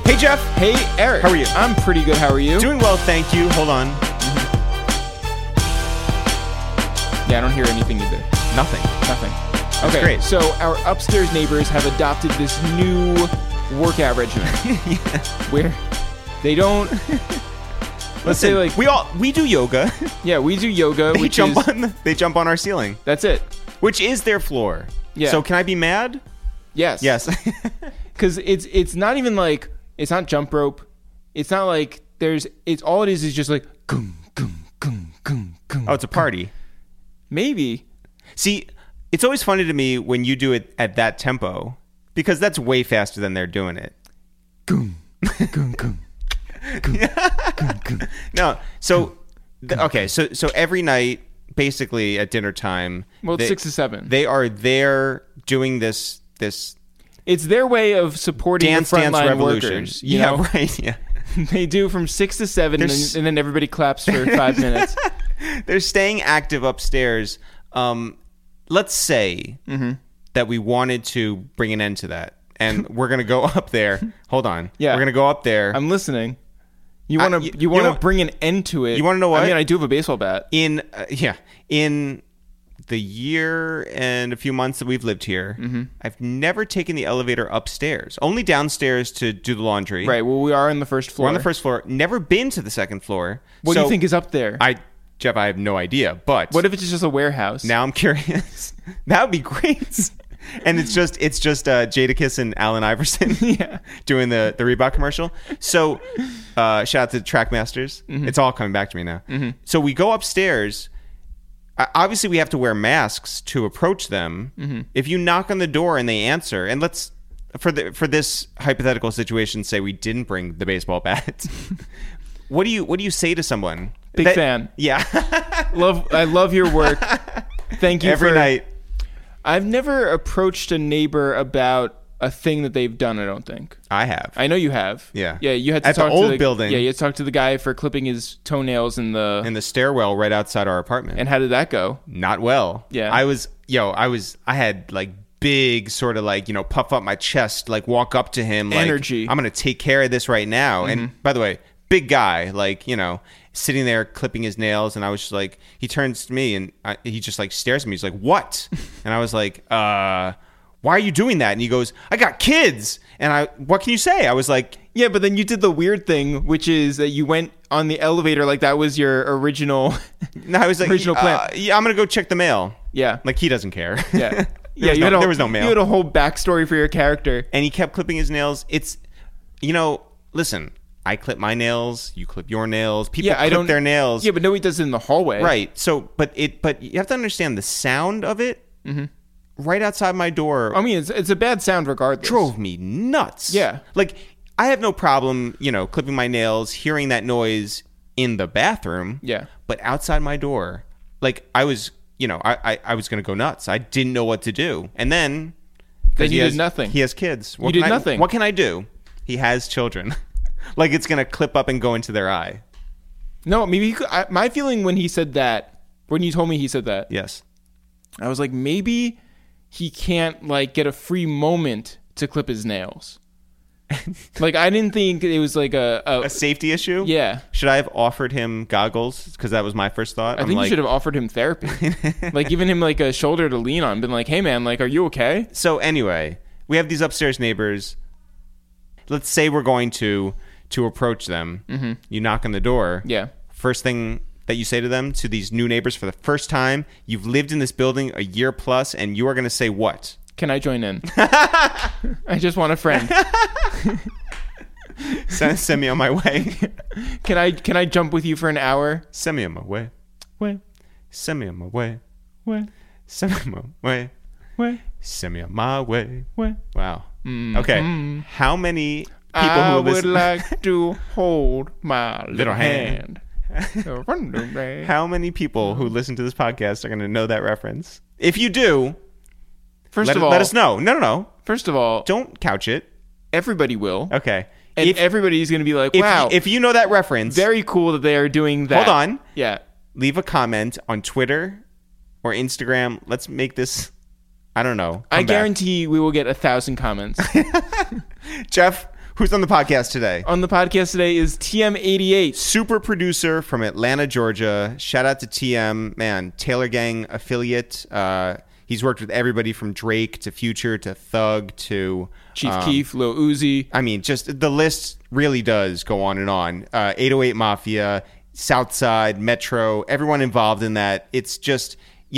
Hey, Jeff. Hey, Eric. How are you? I'm pretty good. How are you? Doing well, thank you. Hold on. Yeah, I don't hear anything either. Nothing. Okay, great. So our upstairs neighbors have adopted this new workout regimen where they don't. Let's say like we do yoga. yeah, we do yoga. They jump on our ceiling, That's it. which is their floor. Yeah. So can I be mad? Yes. Yes. Because it's not even like it's not jump rope. It's not like it's all it is just like gung, gung, gung, gung, gung. Oh, it's a party. Maybe. See, it's always funny to me when you do it at that tempo because that's way faster than they're doing it. Gung, gung, gung. No. So, okay. So every night, basically at dinner time. Well, it's 6 to 7. They are there doing this It's their way of supporting dance the frontline revolution. workers. You know? Right. Yeah. They do from 6 to 7, and then everybody claps for 5 minutes. They're staying active upstairs. Let's say that we wanted to bring an end to that, and we're gonna go up there. Hold on. Yeah. We're gonna go up there. I'm listening. You want to bring an end to it. You want to know what? I mean, I do have a baseball bat. In the year and a few months that we've lived here, I've never taken the elevator upstairs. Only downstairs to do the laundry. Right. Well, we are on the first floor. We're on the first floor. Never been to the second floor. What do you think is up there? Jeff, I have no idea. But what if it's just a warehouse? now I'm curious. That would be great. And it's just Jadakiss and Allen Iverson doing the Reebok commercial. So shout out to Trackmasters. It's all coming back to me now. So we go upstairs. Obviously, we have to wear masks to approach them. If you knock on the door and they answer, and let's for this hypothetical situation, say we didn't bring the baseball bat. What do you say to someone? Big fan. Yeah. I love your work. Thank you every night. I've never approached a neighbor about a thing that they've done, I don't think. I have. I know you have. Yeah. Yeah, you had to At talk the to old building. Yeah, you had to talk to the guy for clipping his toenails in the stairwell right outside our apartment. And how did that go? Not well. Yeah. I had like big sort of like, puff up my chest, like walk up to him like energy. I'm going to take care of this right now. And by the way, big guy, like, sitting there clipping his nails, and I was just like, he turns to me and he just like stares at me. He's like, "What?" And I was like, "Why are you doing that?" And he goes, "I got kids." And what can you say? I was like, yeah, but then you did the weird thing, which is that you went on the elevator like that was your original. No, I was like, original plan. Yeah, I'm gonna go check the mail. Yeah, like he doesn't care. Yeah, there was no mail. You had a whole backstory for your character, and he kept clipping his nails. It's, listen. I clip my nails. You clip your nails. People clip their nails. Yeah, but nobody does it in the hallway, right? So, but you have to understand the sound of it. Right outside my door. I mean, it's a bad sound regardless. Drove me nuts. Yeah, like I have no problem, clipping my nails, hearing that noise in the bathroom. Yeah, but outside my door, like I was, I was gonna go nuts. I didn't know what to do, and then you did nothing. He has kids. You did nothing. What can I do? He has children. Like it's gonna clip up and go into their eye. No, maybe my feeling when he said that, when you told me he said that, yes, I was like, maybe he can't like get a free moment to clip his nails. Like I didn't think it was like a safety issue. Yeah. Should I have offered him goggles? Because that was my first thought. I think you should have offered him therapy, like given him like a shoulder to lean on, been like, hey man, like, are you okay? So anyway, we have these upstairs neighbors. Let's say we're going to approach them. You knock on the door. Yeah. First thing that you say to them, to these new neighbors for the first time, you've lived in this building a year plus, and you are going to say what? Can I join in? I just want a friend. Send me on my way. Can I jump with you for an hour? Send me on my way. Where? Send me on my way. Where? Send me on my way. Where? Send me on my way. Where? Wow. Okay. How many people I who listen... would like to hold my little hand. How many people who listen to this podcast are going to know that reference? If you do, let us know. No. First of all, don't couch it. Everybody will. Okay. And everybody's going to be like, wow. If you know that reference. Very cool that they are doing that. Hold on. Yeah. Leave a comment on Twitter or Instagram. Let's make this, I don't know. I guarantee we will get 1,000 comments. Jeff, Who's on the podcast today? On the podcast today is TM88. Super producer from Atlanta, Georgia. Shout out to TM. Man, Taylor Gang affiliate. He's worked with everybody from Drake to Future to Thug to Chief Keef, Lil Uzi. I mean, just the list really does go on and on. 808 Mafia, Southside, Metro, everyone involved in that. It's just,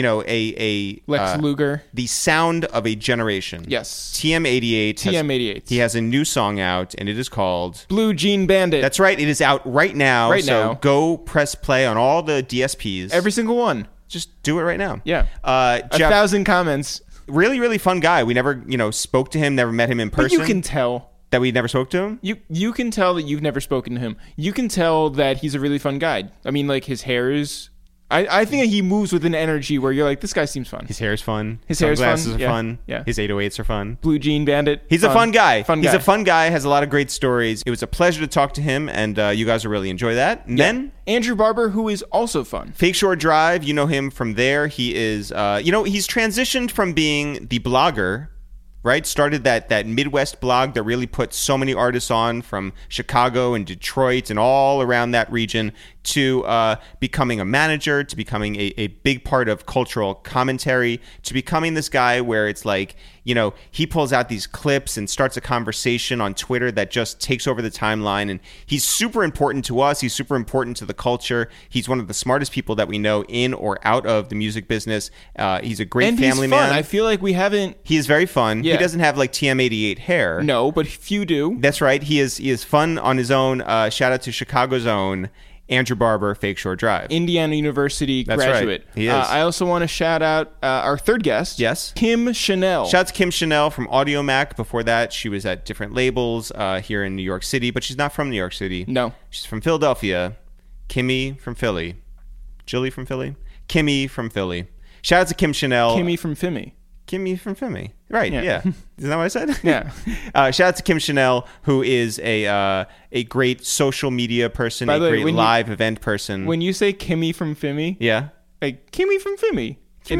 a Lex Luger. The sound of a generation. Yes. TM88. TM88. He has a new song out, and it is called Blue Jean Bandit. That's right. It is out right now. So go press play on all the DSPs. Every single one. Just do it right now. Yeah. Jeff, 1,000 comments. Really, really fun guy. We never, spoke to him, never met him in person. But you can tell. That we never spoke to him? You can tell that you've never spoken to him. You can tell that he's a really fun guy. I mean, like, his hair is... I think that he moves with an energy where you're like, this guy seems fun. His hair is fun. His hair is fun. Sunglasses are fun. Yeah. His 808s are fun. Blue Jean Bandit. He's a fun guy. He's a fun guy, has a lot of great stories. It was a pleasure to talk to him, and you guys will really enjoy that. And then... Andrew Barber, who is also fun. Fake Shore Drive, you know him from there. He is, he's transitioned from being the blogger, right? Started that Midwest blog that really put so many artists on from Chicago and Detroit and all around that region to becoming a manager, to becoming a big part of cultural commentary, to becoming this guy where it's like, he pulls out these clips and starts a conversation on Twitter that just takes over the timeline. And he's super important to us. He's super important to the culture. He's one of the smartest people that we know in or out of the music business. He's a great family man. I feel like we haven't... He is very fun. Yeah. He doesn't have like TM88 hair. No, but few do. That's right. He is fun on his own. Shout out to Chicago's own Andrew Barber, Fake Shore Drive. Indiana University graduate. Right. He is. I also want to shout out our third guest. Yes. Kim Chanel. Shout out to Kim Chanel from Audio Mac. Before that, she was at different labels here in New York City, but she's not from New York City. No. She's from Philadelphia. Kimmy from Philly. Jilly from Philly? Kimmy from Philly. Shout out to Kim Chanel. Kimmy from Fimmy. Kimmy from Fimmy. Right, yeah. Isn't that what I said? Yeah. Shout out to Kim Chanel, who is a great social media person, a great live event person. When you say Kimmy from Fimmy, yeah, like Kimmy from Fimmy. You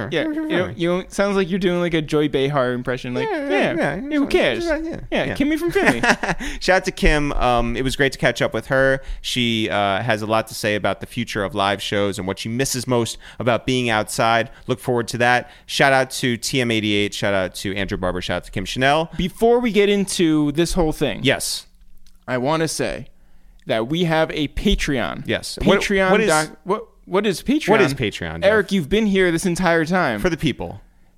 sounds like you're doing like a Joy Behar impression. Like, who cares? Kimmy from Fimmy. Shout out to Kim. It was great to catch up with her. She has a lot to say about the future of live shows and what she misses most about being outside. Look forward to that. Shout out to TM88. Shout out to Andrew Barber. Shout out to Kim Chanel. Before we get into this whole thing, yes, I want to say that we have a Patreon. Yes. Patreon. What is Patreon? What is Patreon, Jeff? Eric, you've been here this entire time. For the people.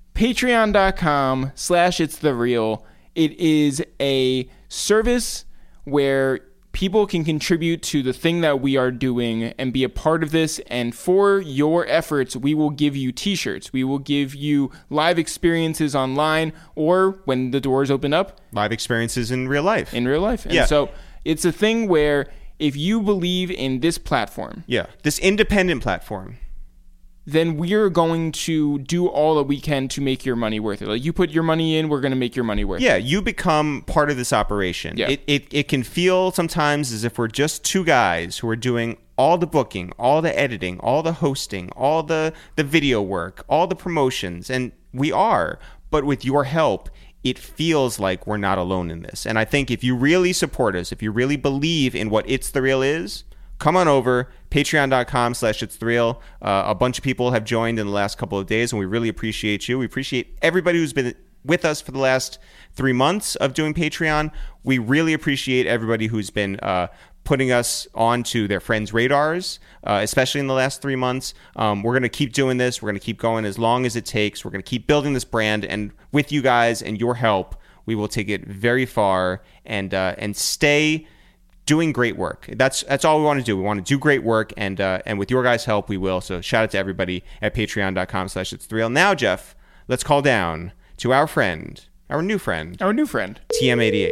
Patreon.com/itsthereal. It is a service where people can contribute to the thing that we are doing and be a part of this. And for your efforts, we will give you t-shirts. We will give you live experiences online, or when the doors open up, live experiences in real life. And so it's a thing where if you believe in this platform, this independent platform, then we're going to do all that we can to make your money worth it. Like, you put your money in, we're going to make your money worth it. You become part of this operation. Yeah. It can feel sometimes as if we're just two guys who are doing all the booking, all the editing, all the hosting, all the video work, all the promotions, and we are. But with your help, it feels like we're not alone in this. And I think if you really support us, if you really believe in what It's The Real is, come on over, patreon.com/itsthereal. A bunch of people have joined in the last couple of days, and we really appreciate you. We appreciate everybody who's been with us for the last 3 months of doing Patreon. We really appreciate everybody who's been putting us onto their friends' radars, especially in the last 3 months. We're going to keep doing this. We're going to keep going as long as it takes. We're going to keep building this brand, and with you guys and your help, we will take it very far and stay doing great work. That's all we want to do. We want to do great work, and with your guys' help, we will. So shout out to everybody at patreon.com/itsthereal. Now, Jeff, let's call down to our new friend, TM88.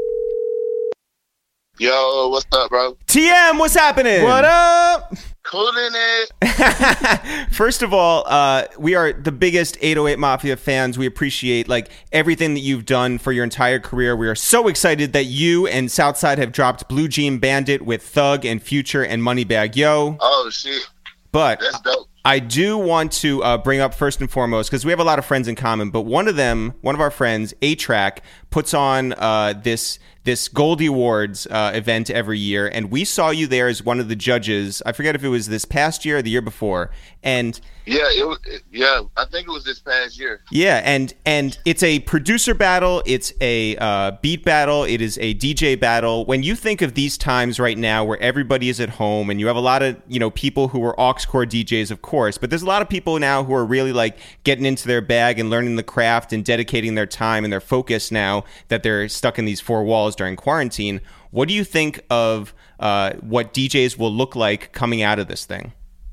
Yo, what's up, bro? TM, what's happening? What up? Cooling it. First of all, we are the biggest 808 Mafia fans. We appreciate everything that you've done for your entire career. We are so excited that you and Southside have dropped Blue Jean Bandit with Thug and Future and Moneybagg Yo. Oh shit. But that's dope. I do want to bring up first and foremost, because we have a lot of friends in common, but one of our friends, A-Track, puts on this this Goldie Awards event every year, and we saw you there as one of the judges. I forget if it was this past year or the year before. And I think it was this past year. Yeah, and it's a producer battle, it's a beat battle, it is a DJ battle. When you think of these times right now where everybody is at home and you have a lot of, people who are aux core DJs, of course, but there's a lot of people now who are really like getting into their bag and learning the craft and dedicating their time and their focus now that they're stuck in these four walls during quarantine. What do you think of what DJs will look like coming out of this thing?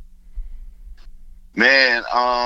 Man,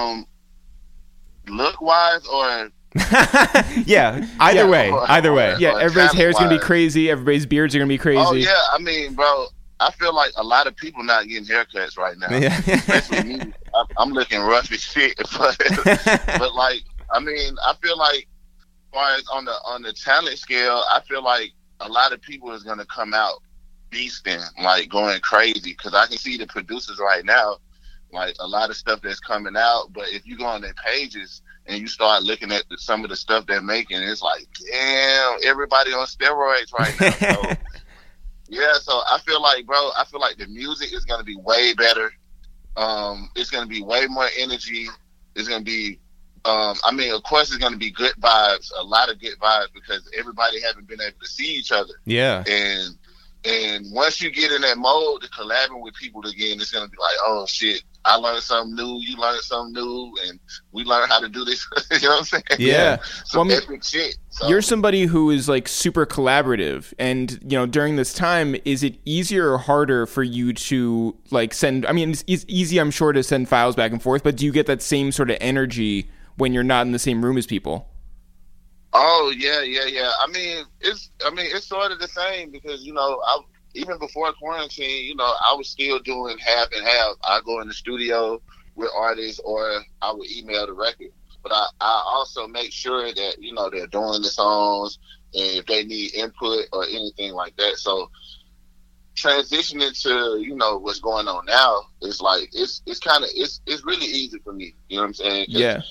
look wise or yeah, either way. Yeah, everybody's hair is gonna be crazy. Everybody's beards are gonna be crazy. Oh yeah, I mean, bro, I feel like a lot of people not getting haircuts right now. Yeah. Especially me. I'm looking rough as shit, but like, I mean, I feel like, as far as on the talent scale, I feel like a lot of people is gonna come out beasting, like going crazy, because I can see the producers right now. Like a lot of stuff that's coming out, but if you go on their pages and you start looking at some of the stuff they're making, it's like, damn, everybody on steroids right now. So, yeah, so I feel like the music is gonna be way better. It's gonna be way more energy. It's gonna be, of course, it's gonna be good vibes, a lot of good vibes, because everybody haven't been able to see each other. Yeah, and once you get in that mode to collabing with people again, it's gonna be like, oh shit, I learned something new, you learned something new, and we learned how to do this. You know what I'm saying? Yeah. Some epic shit. So. You're somebody who is like super collaborative, and during this time, is it easier or harder for you to like send? I mean, it's easy, I'm sure, to send files back and forth, but do you get that same sort of energy when you're not in the same room as people? Oh yeah. I mean, it's sort of the same because even before quarantine, I was still doing half and half. I go in the studio with artists, or I would email the record. But I also make sure that they're doing the songs, and if they need input or anything like that. So transitioning to what's going on now is like it's really easy for me. You know what I'm saying? Yeah.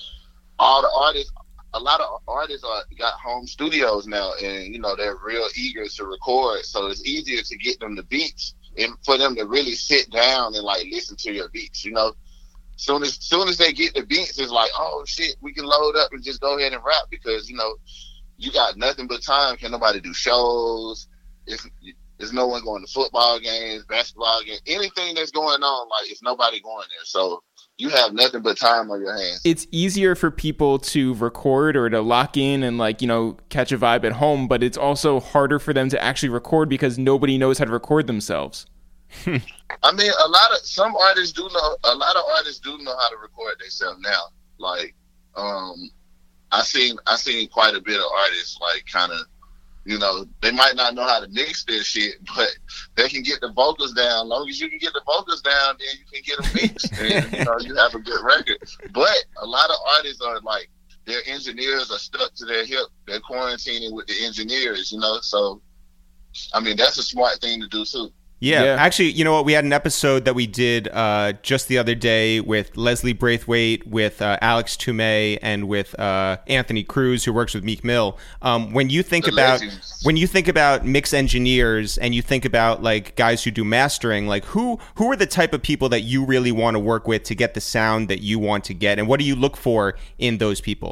A lot of artists got home studios now, and they're real eager to record. So it's easier to get them the beats and for them to really sit down and like listen to your beats. Soon as they get the beats, it's like, oh shit, we can load up and just go ahead and rap, because you got nothing but time. Can nobody do shows? There's no one going to football games, basketball games, anything that's going on. Like, it's nobody going there. So you have nothing but time on your hands. It's easier for people to record or to lock in and catch a vibe at home, but it's also harder for them to actually record because nobody knows how to record themselves. I mean, a lot of artists do know how to record themselves now. Like, I seen quite a bit of artists like kind of, they might not know how to mix their shit, but they can get the vocals down. As long as you can get the vocals down, then you can get them mixed, and you have a good record. But a lot of artists are like, their engineers are stuck to their hip. They're quarantining with the engineers, So, I mean, that's a smart thing to do too. Yeah. Actually, you know what? We had an episode that we did just the other day with Leslie Braithwaite, with Alex Toomey, and with Anthony Cruz, who works with Meek Mill. When you think about mix engineers and you think about like guys who do mastering, like who are the type of people that you really want to work with to get the sound that you want to get, and what do you look for in those people?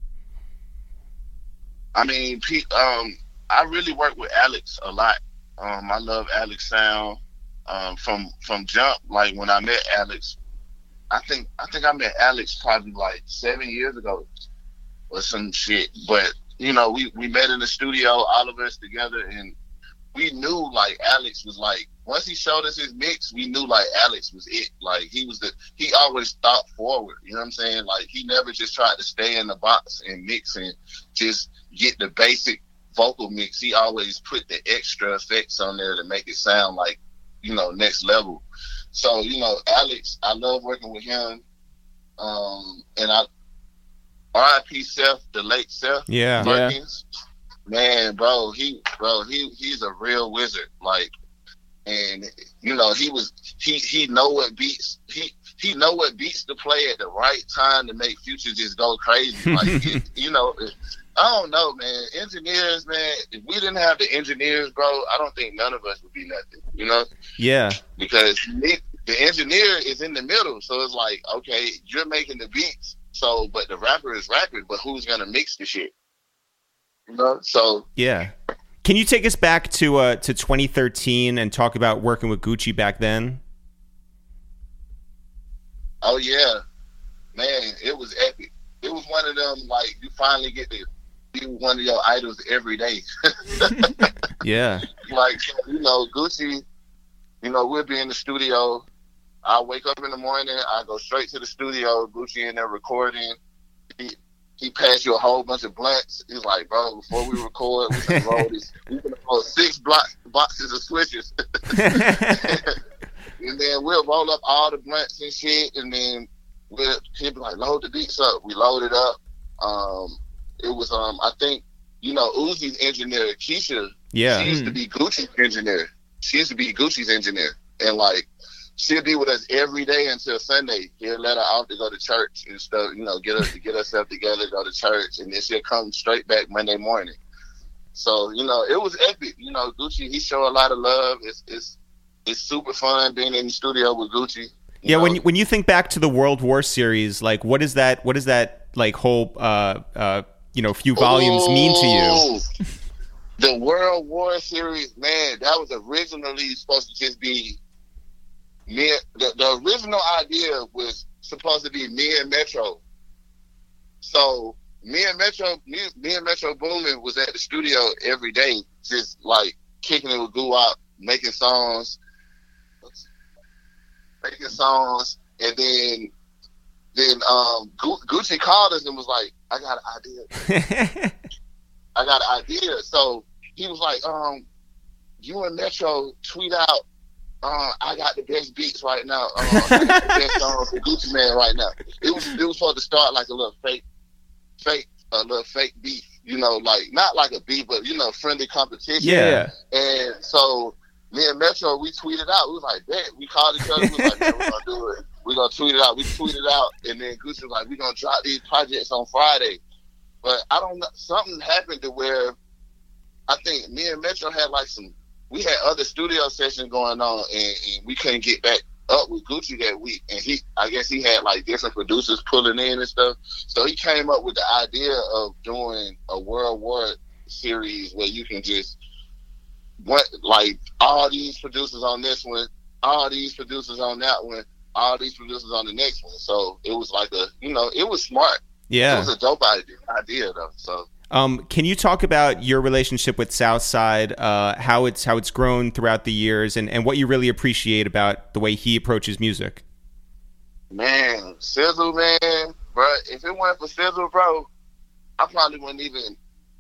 I mean, I really work with Alex a lot. I love Alex sound from jump. Like when I met Alex, I think I met Alex probably like 7 years ago or some shit. But we met in the studio, all of us together, and we knew like Alex was like, once he showed us his mix, we knew like Alex was it. Like he always thought forward. You know what I'm saying? Like he never just tried to stay in the box and mix and just get the basic vocal mix. He always put the extra effects on there to make it sound like, next level. So, Alex, I love working with him. And R.I.P. Seth, the late Seth. Yeah. Perkins. Man, he's a real wizard. Like, and he know what beats. he know what beats to play at the right time to make Future just go crazy. Like, I don't know, man. Engineers, man, if we didn't have the engineers, bro, I don't think none of us would be nothing, Yeah. Because the engineer is in the middle. So it's like, okay, you're making the beats, but the rapper is rapping, but who's going to mix the shit? So. Yeah. Can you take us back to 2013 and talk about working with Gucci back then? Oh, yeah. Man, it was epic. It was one of them, like, you finally get to be one of your idols every day. Yeah. Like, Gucci, we'll be in the studio. I'll wake up in the morning. I go straight to the studio. Gucci in there recording. He passed you a whole bunch of blunts. He's like, bro, before we record, we can roll this. We can roll 6 boxes of switches. And then we'll roll up all the blunts and shit. And then he'll be like, load the beats up. We load it up. It was, I think, Uzi's engineer, Keisha. Yeah. She used to be Gucci's engineer. She used to be Gucci's engineer. And, like, she'll be with us every day until Sunday. He'll let her out to go to church and stuff, get herself together, go to church, and then she'll come straight back Monday morning. So, it was epic. Gucci, he showed a lot of love. It's super fun being in the studio with Gucci. Yeah, when you think back to the World War series, like what is that like whole few volumes mean to you? The World War series, man, that was originally supposed to just be me. The original idea was supposed to be me and Metro. So me and Metro Boomin was at the studio every day, just like kicking it with Guwap, making songs, and then Gucci called us and was like, I got an idea. So he was like, you and Metro tweet out, I got the best beats right now. I got the best songs for Gucci Mane right now. It was supposed to start like a little fake beat, like not like a beat, but friendly competition. Yeah. And so me and Metro, we tweeted out. We was like, bet. We called each other. We was like, man, we're gonna do it. We're gonna tweet it out. We tweeted out, and then Gucci was like, we're gonna drop these projects on Friday. But I don't know. Something happened to where I think me and Metro had we had other studio sessions going on, and we couldn't get back up with Gucci that week. And I guess he had like different producers pulling in and stuff. So he came up with the idea of doing a World War series where you can just like all these producers on this one, all these producers on that one, all these producers on the next one. So it was like it was smart. Yeah. It was a dope idea though. So. Can you talk about your relationship with Southside, how it's grown throughout the years, and what you really appreciate about the way he approaches music? Man, Sizzle, man, bro. If it weren't for Sizzle, bro, I probably wouldn't even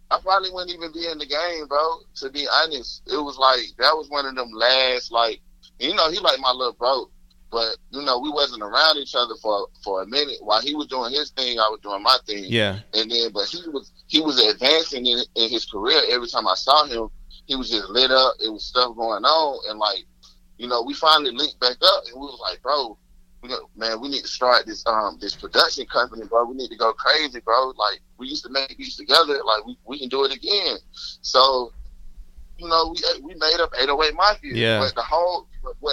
be in the game, bro. To be honest, it was like that was one of them last, like, he like my little bro. But, we wasn't around each other for a minute. While he was doing his thing, I was doing my thing. Yeah. And then, but he was advancing in his career. Every time I saw him, he was just lit up. It was stuff going on. And, like, we finally linked back up. And we was like, bro, we need to start this production company, bro. We need to go crazy, bro. Like, we used to make beats together. Like, we can do it again. So, we made up 808 Mafia. Yeah. But the whole,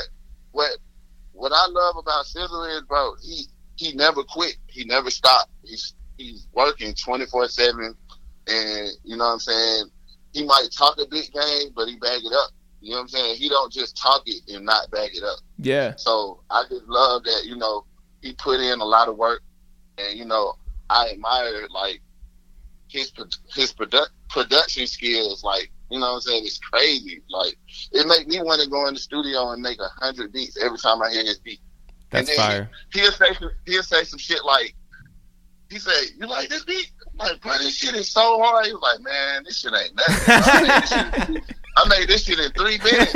what I love about Sizzle is, bro, he never quit. He never stopped. He's working 24/7, and you know what I'm saying? He might talk a big game, but he bag it up. You know what I'm saying? He don't just talk it and not bag it up. Yeah. So I just love that, he put in a lot of work, and, I admire, like, his production skills, like, you know what I'm saying? It's crazy. Like, it make me want to go in the studio and make 100 beats every time I hear his beat. That's fire. He'll say some shit like, he say, you like this beat? I'm like, bro, this shit is so hard. He was like, man, this shit ain't nothing. I made this shit in 3 minutes.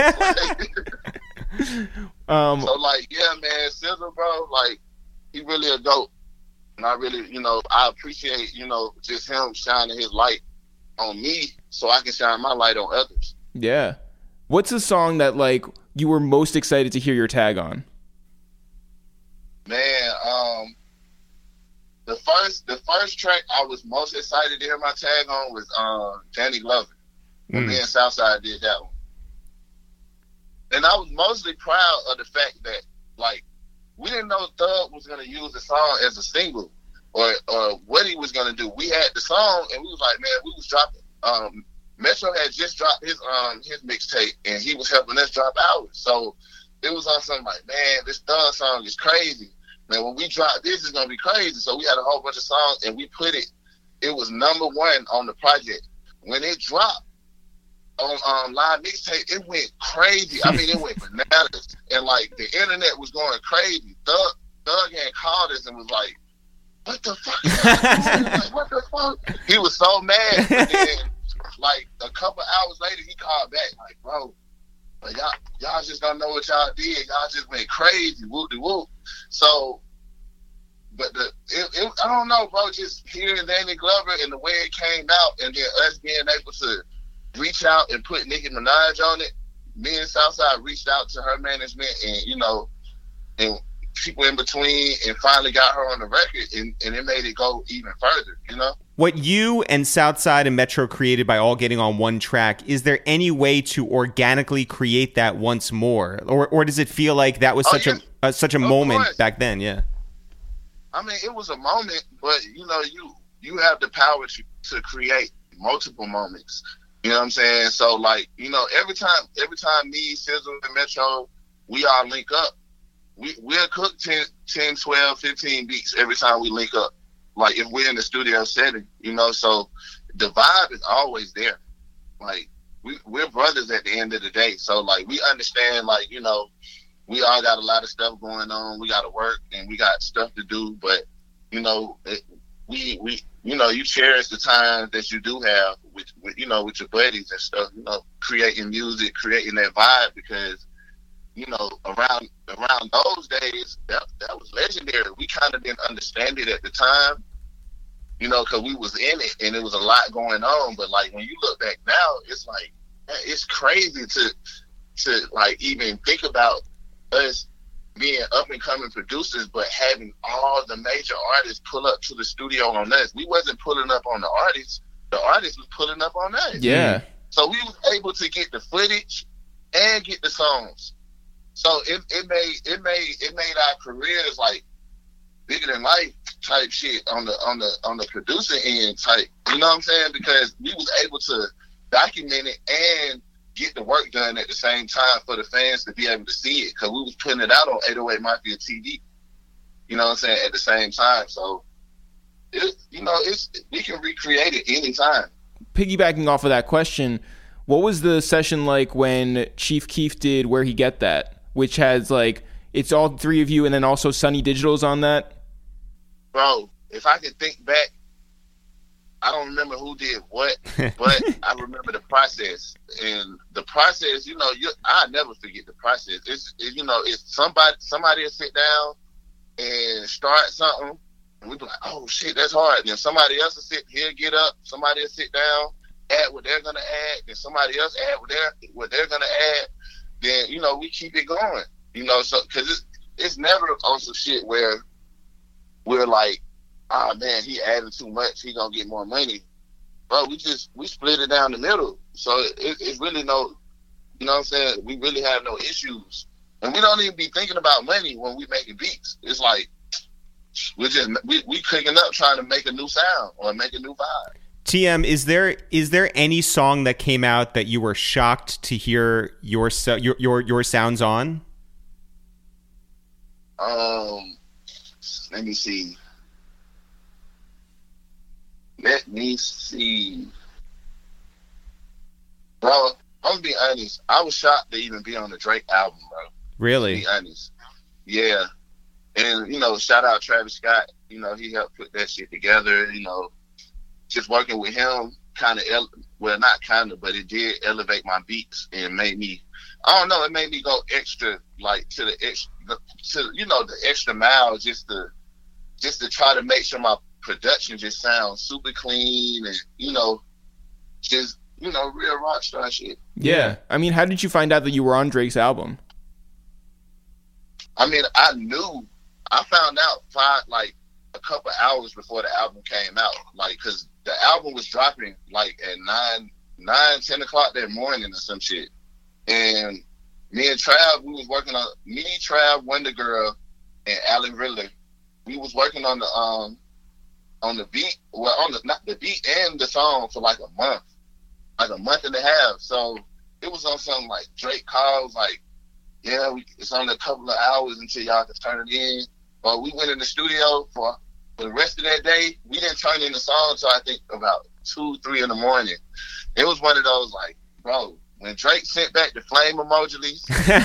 So, like, yeah, man, Sizzle, bro, like, he really a dope. And I really, I appreciate, just him shining his light on me so I can shine my light on others. Yeah. What's a song that, like, you were most excited to hear your tag on? Man, the first track I was most excited to hear my tag on was Danny Glover. When me and Southside did that one. And I was mostly proud of the fact that, like, we didn't know Thug was going to use the song as a single or what he was going to do. We had the song, and we was like, man, we was dropping. Metro had just dropped his mixtape, and he was helping us drop ours. So it was on something like, man, this Thug song is crazy. Man, when we drop this, it's going to be crazy. So we had a whole bunch of songs, and we put it was number 1 on the project. When it dropped, on live mixtape, it went crazy. I mean, it went bananas, and like the internet was going crazy. Thug had called us and was like, "What the fuck?" Like, what the fuck? He was so mad. But then, like a couple hours later, he called back like, "Bro, but y'all just don't know what y'all did. Y'all just went crazy, whoop de whoop." So, but I don't know, bro. Just hearing Danny Glover and the way it came out, and then us being able to reach out and put Nicki Minaj on it. Me and Southside reached out to her management and people in between, and finally got her on the record, and it made it go even further, What you and Southside and Metro created by all getting on one track, is there any way to organically create that once more? Or does it feel like that was such a moment back then? Yeah. I mean, it was a moment, but you have the power to create multiple moments. You know what I'm saying? So, like, every time me, Sizzle, and Metro, we all link up, we'll cook 10, 12, 15 beats every time we link up. Like, if we're in the studio setting, so the vibe is always there. Like, we're brothers at the end of the day. So, like, we understand, like, we all got a lot of stuff going on. We got to work, and we got stuff to do. But, you cherish the time that you do have with your buddies and stuff, creating music, creating that vibe, because, around those days, that was legendary. We kind of didn't understand it at the time, because we was in it and it was a lot going on. But like, when you look back now, it's like, it's crazy to like even think about us being up and coming producers, but having all the major artists pull up to the studio on us. We wasn't pulling up on the artists was pulling up on us. Yeah. So we was able to get the footage and get the songs. So it made our careers like bigger than life type shit on the producer end type. You know what I'm saying? Because we was able to document it and get the work done at the same time for the fans to be able to see it, because we was putting it out on 808 Mafia TV. You know what I'm saying? At the same time. So, we can recreate it anytime. Piggybacking off of that question, what was the session like when Chief Keef did Where He Get That, which has like, it's all three of you and then also Sunny Digital's on that? Bro, if I could think back, I don't remember who did what, but I remember the process. And the process, I never forget the process. It's somebody will sit down and start something, and we be like, oh shit, that's hard. And then somebody else will he'll get up, somebody will sit down, add what they're gonna add, then somebody else add what they're gonna add. Then we keep it going. So because it's never on some shit where we're like, oh man, he adding too much, he gonna get more money. Bro, we split it down the middle. So it's really no, you know what I'm saying? We really have no issues. And we don't even be thinking about money when we making beats. It's like, we cooking up trying to make a new sound or make a new vibe. TM, is there any song that came out that you were shocked to hear your sounds on? Let me see. Bro, I'm gonna be honest. I was shocked to even be on the Drake album, bro. Really? To be honest. Yeah. And, shout out Travis Scott. He helped put that shit together. Just working with him but it did elevate my beats and made me, it made me go extra, like to the extra mile just to try to make sure my production just sounds super clean and, just, real rock star shit. Yeah. I mean, how did you find out that you were on Drake's album? I mean, I knew I found out a couple hours before the album came out, like, cause the album was dropping like at 10 o'clock that morning or some shit. And me and Trav, we was working on Trav, Wonder Girl, and Alan Riddler. We was working on the beat, not the beat and the song for like a month and a half. So it was on something like Drake calls, like, yeah, it's only a couple of hours until y'all can turn it in. But we went in the studio for the rest of that day. We didn't turn in the song until I think about 2-3 in the morning. It was one of those like, bro, when Drake sent back the flame emojis,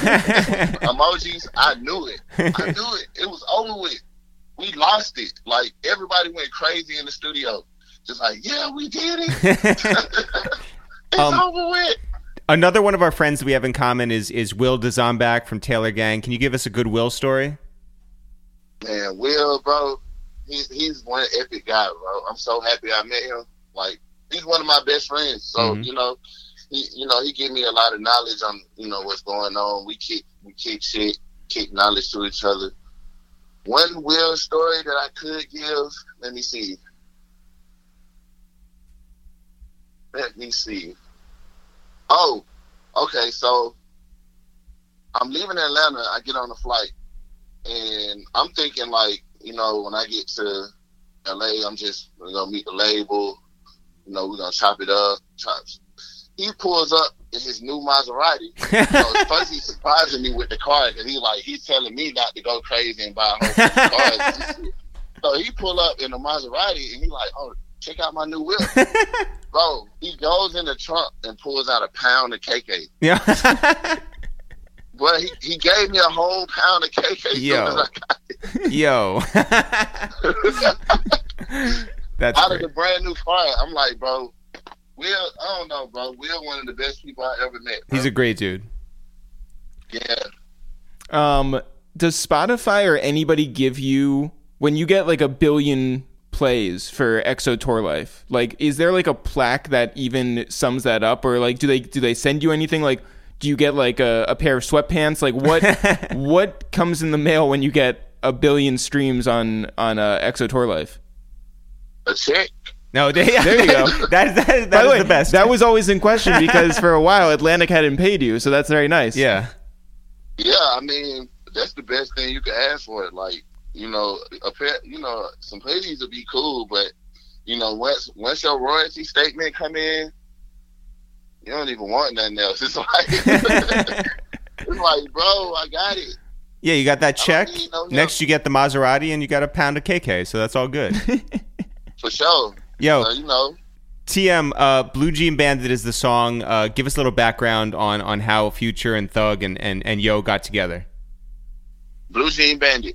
I knew it. It was over with. We lost it. Like, everybody went crazy in the studio. Just like, yeah, we did it. It's over with. Another one of our friends that we have in common is Will DeZombach from Taylor Gang. Can you give us a good Will story? Man, Will, bro, he's one epic guy, bro. I'm so happy I met him. Like, he's one of my best friends. So, he gave me a lot of knowledge on, what's going on. We kick knowledge to each other. One Will story that I could give, let me see. Oh, okay, so I'm leaving Atlanta. I get on the flight, and I'm thinking, like, when I get to LA, I'm just going to meet the label. We're going to chop it up. He pulls up in his new Maserati. First he's surprising me with the car because he's telling me not to go crazy and buy a whole bunch of cars. So he pull up in the Maserati, and he like, oh, check out my new whip. Bro, he goes in the trunk and pulls out a pound of KK. Yeah. But he gave me a whole pound of KK. Yo. That's out great. of the brand new car. I'm like, bro, Will, I don't know, bro. Will, one of the best people I ever met, bro. He's a great dude. Yeah. Does Spotify or anybody give you, when you get like 1 billion plays for EXO Tour Life, like, is there like a plaque that even sums that up, or like do they send you anything? Like, do you get like a pair of sweatpants? Like, what comes in the mail when you get 1 billion streams on EXO Tour Life? A check. No, there you go. That is the best. That was always in question because for a while Atlantic hadn't paid you, so that's very nice. Yeah. Yeah, I mean, that's the best thing you can ask for. Like, some hoodies would be cool, but once your royalty statement come in, you don't even want nothing else. It's like, bro, I got it. Yeah, you got that check. Next, you get the Maserati, and you got a pound of KK, so that's all good. For sure. Yo, TM, Blue Jean Bandit is the song. Give us a little background on how Future and Thug and Yo got together. Blue Jean Bandit.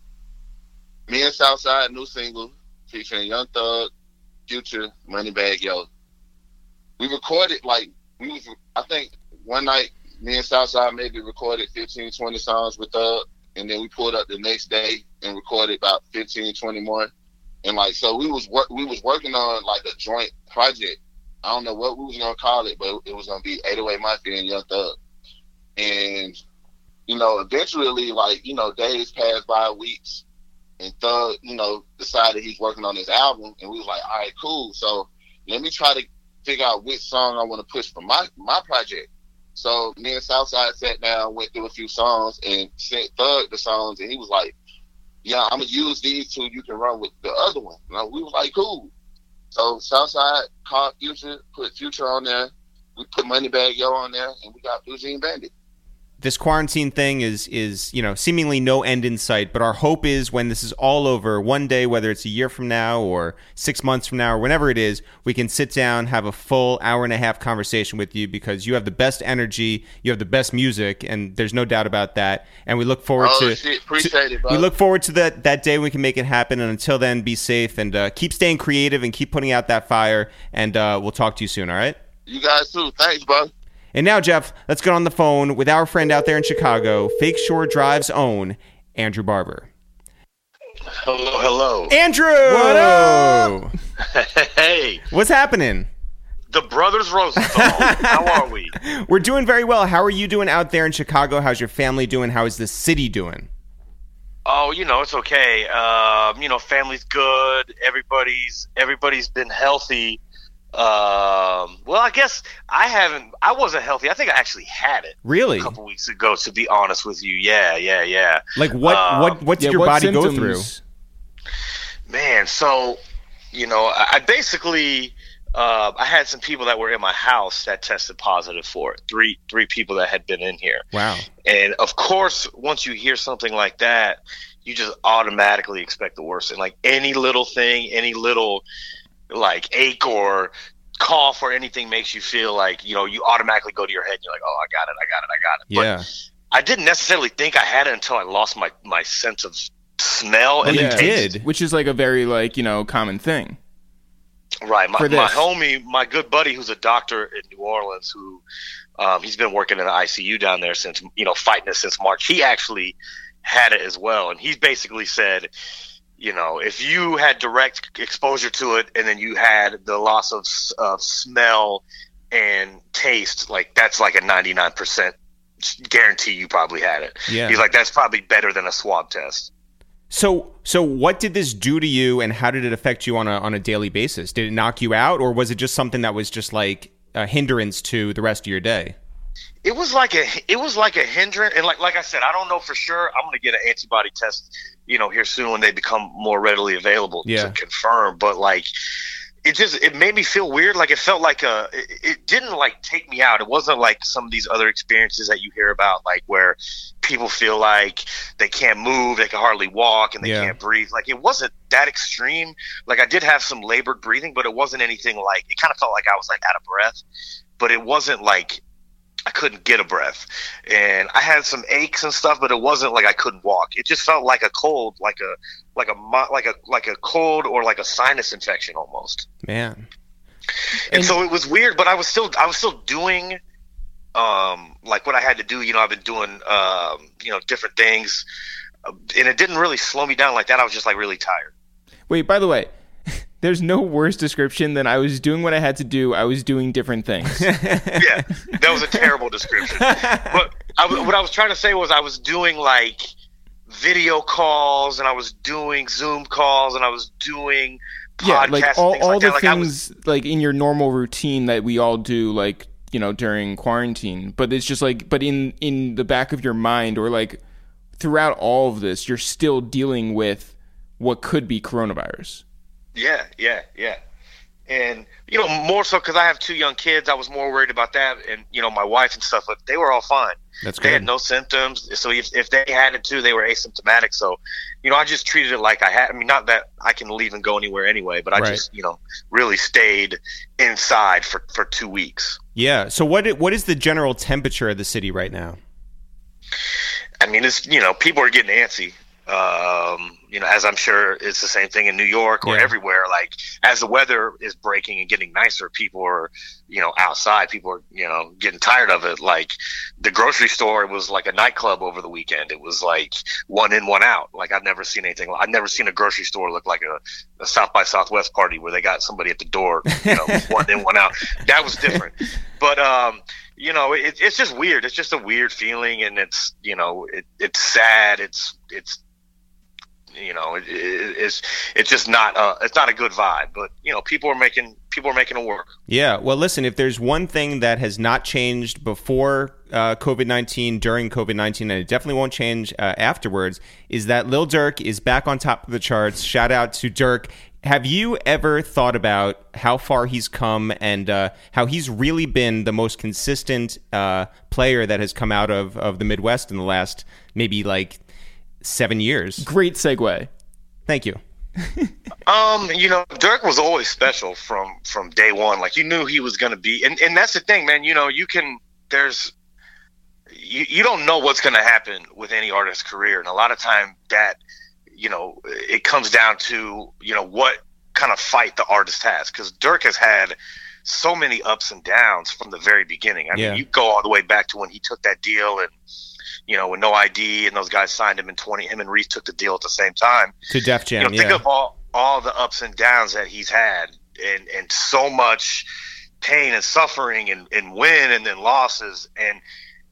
Me and Southside, new single, featuring Young Thug, Future, Moneybagg Yo. We recorded, I think one night, me and Southside maybe recorded 15, 20 songs with Thug, and then we pulled up the next day and recorded about 15, 20 more. And so we was working on like a joint project. I don't know what we was gonna call it, but it was gonna be 808 Mafia and Young Thug. And eventually, days passed by, weeks, and Thug, decided he's working on his album, and we was like, all right, cool. So let me try to figure out which song I want to push for my project. So me and Southside sat down, went through a few songs, and sent Thug the songs, and he was like, yeah, I'm going to use these two. You can run with the other one. We was like, cool. So Southside called Future, put Future on there. We put Moneybagg Yo on there, and we got Blue Jean Bandit. This quarantine thing is seemingly no end in sight, but our hope is when this is all over, one day, whether it's a year from now or 6 months from now or whenever it is, we can sit down, have a full hour-and-a-half conversation with you because you have the best energy, you have the best music, and there's no doubt about that. And we look forward appreciate it, bro. We look forward to that day when we can make it happen. And until then, be safe and keep staying creative and keep putting out that fire. And we'll talk to you soon. All right? You guys too. Thanks, bro. And now, Jeff, let's get on the phone with our friend out there in Chicago, Fake Shore Drive's own Andrew Barber. Hello. Andrew! What up? Hey. What's happening? The Brothers Rosenthal. How are we? We're doing very well. How are you doing out there in Chicago? How's your family doing? How is the city doing? Oh, it's okay. Family's good. Everybody's been healthy. Well, I guess I wasn't healthy. I think I actually had it Really? a couple weeks ago, to be honest with you. Yeah. Like what did your body go through? Man, so, I basically, I had some people that were in my house that tested positive for it. Three people that had been in here. Wow. And of course, once you hear something like that, you just automatically expect the worst. And like any little thing, any little like ache or cough or anything makes you feel like, you automatically go to your head and you're like, oh, I got it. Yeah. But I didn't necessarily think I had it until I lost my sense of smell. And the you taste. did. Which is like a very common thing. Right. My homie, my good buddy who's a doctor in New Orleans who he's been working in the ICU down there since, fighting it since March. He actually had it as well. And he basically said, if you had direct exposure to it and then you had the loss of smell and taste, like that's like a 99% guarantee you probably had it. Yeah. He's like, that's probably better than a swab test. So what did this do to you, and how did it affect you on a daily basis? Did it knock you out, or was it just something that was just like a hindrance to the rest of your day? It was like a hindrance, and like I said, I don't know for sure. I'm going to get an antibody test, here soon when they become more readily available to confirm. But like, it made me feel weird. Like it felt like it didn't like take me out. It wasn't like some of these other experiences that you hear about, like where people feel like they can't move, they can hardly walk, and they can't breathe. Like it wasn't that extreme. Like I did have some labored breathing, but it wasn't anything like, it kind of felt like I was like out of breath, but it wasn't like I couldn't get a breath, and I had some aches and stuff, but it wasn't like I couldn't walk. It just felt like a cold, like a cold or like a sinus infection almost. Man. And so it was weird, but I was still doing like what I had to do. I've been doing different things, and it didn't really slow me down like that. I was just like really tired. Wait, by the way, there's no worse description than I was doing what I had to do. I was doing different things. Yeah, that was a terrible description. But what I was trying to say was I was doing like video calls, and I was doing Zoom calls, and I was doing podcasts. Like and things all like the that. things like in your normal routine that we all do, like during quarantine. But it's just like, but in the back of your mind, or like throughout all of this, you're still dealing with what could be coronavirus. Yeah. And, more so because I have 2 young kids, I was more worried about that. And, my wife and stuff, but they were all fine. That's good. They had no symptoms. So if they had it too, they were asymptomatic. So, I just treated it like I had. I mean, not that I can leave and go anywhere anyway, but I just, really stayed inside for 2 weeks. Yeah. So what is the general temperature of the city right now? I mean, it's, people are getting antsy. As I'm sure it's the same thing in New York or everywhere. Like as the weather is breaking and getting nicer, people are, outside. People are, getting tired of it. Like the grocery store was like a nightclub over the weekend. It was like one in, one out. Like I've never seen anything. I've never seen a grocery store look like a South by Southwest party where they got somebody at the door, one in, one out. That was different. But, it's just weird. It's just a weird feeling, and it's, it's sad. It's just not it's not a good vibe, but people are making it work. Yeah. Well, listen, if there's one thing that has not changed before COVID-19, during COVID-19, and it definitely won't change afterwards, is that Lil Durk is back on top of the charts. Shout out to Durk. Have you ever thought about how far he's come and how he's really been the most consistent player that has come out of the Midwest in the last maybe like 7 years? Great segue. Thank you. Durk was always special from day one. Like you knew he was going to be, and that's the thing, man. You don't know what's going to happen with any artist's career, and a lot of time that it comes down to what kind of fight the artist has, because Durk has had so many ups and downs from the very beginning. I mean, you go all the way back to when he took that deal and. With No ID and those guys signed him in 20. Him and Reese took the deal at the same time. To Def Jam, think of all the ups and downs that he's had, and so much pain and suffering and win and then losses. And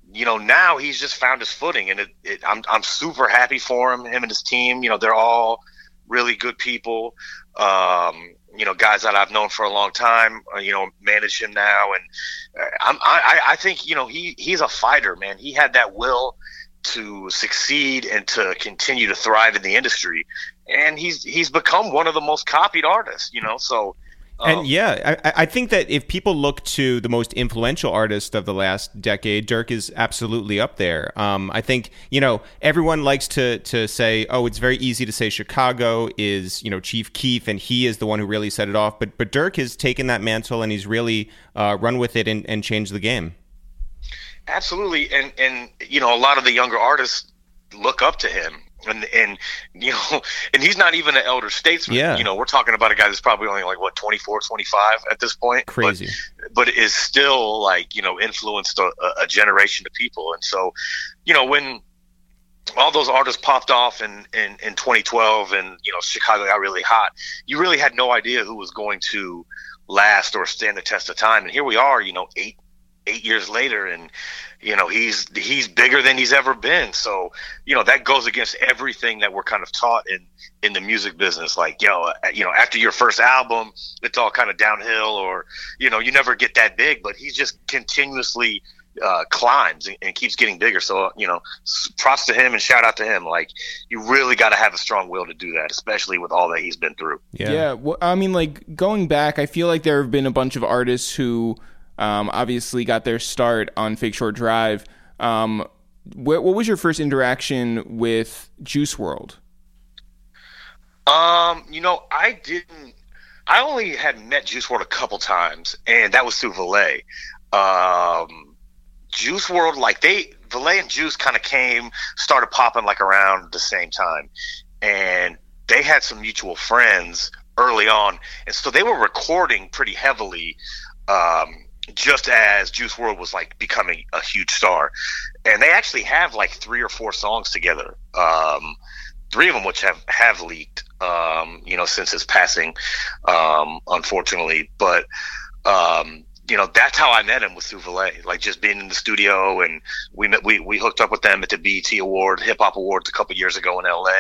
now he's just found his footing, and I'm super happy for him and his team. They're all really good people. Guys that I've known for a long time, manage him now. And I think, he's a fighter, man. He had that will to succeed and to continue to thrive in the industry. And he's become one of the most copied artists, so. And I think that if people look to the most influential artist of the last decade, Dirk is absolutely up there. I think, everyone likes to say, oh, it's very easy to say Chicago is, Chief Keef, and he is the one who really set it off. But Dirk has taken that mantle, and he's really run with it and changed the game. Absolutely. And a lot of the younger artists look up to him. And and he's not even an elder statesman. Yeah. We're talking about a guy that's probably only 24, 25 at this point. Crazy. But is still influenced a generation of people. And so, when all those artists popped off in 2012 and, Chicago got really hot, you really had no idea who was going to last or stand the test of time. And here we are, 8 years later, and he's bigger than he's ever been. So that goes against everything that we're kind of taught in the music business. After your first album, it's all kind of downhill, or you never get that big. But he just continuously climbs and keeps getting bigger. So props to him and shout out to him. You really got to have a strong will to do that, especially with all that he's been through. Yeah. Well, I mean, going back, I feel like there have been a bunch of artists who obviously got their start on Fake Shore Drive. What was your first interaction with Juice WRLD? I only had met Juice WRLD a couple times, and that was through Valet. Juice WRLD, Valet and Juice kind of started popping around the same time, and they had some mutual friends early on, and so they were recording pretty heavily, just as Juice WRLD was becoming a huge star. And they actually have 3 or 4 songs together. 3 of them which have leaked, since his passing, unfortunately. But, that's how I met him, was through Valet, just being in the studio, and we hooked up with them at the BET Hip Hop Awards a couple years ago in LA.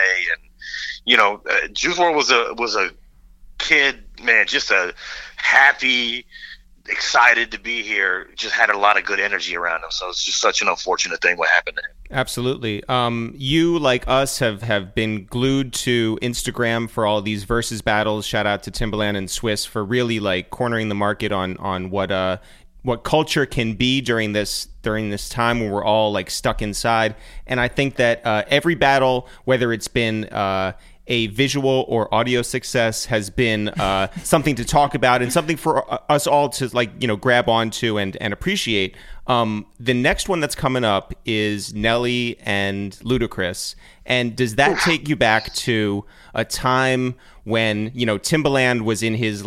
And, Juice WRLD was a kid, man, just a happy, excited to be here, just had a lot of good energy around him. So it's just such an unfortunate thing what happened to him. Absolutely. You, like us, have been glued to Instagram for all these versus battles. Shout out to Timbaland and Swiss for really cornering the market on what culture can be during this time when we're all stuck inside. And I think that every battle, whether it's been a visual or audio success, has been something to talk about and something for us all to grab onto and appreciate. The next one that's coming up is Nelly and Ludacris. And does that take you back to a time when, Timbaland was in his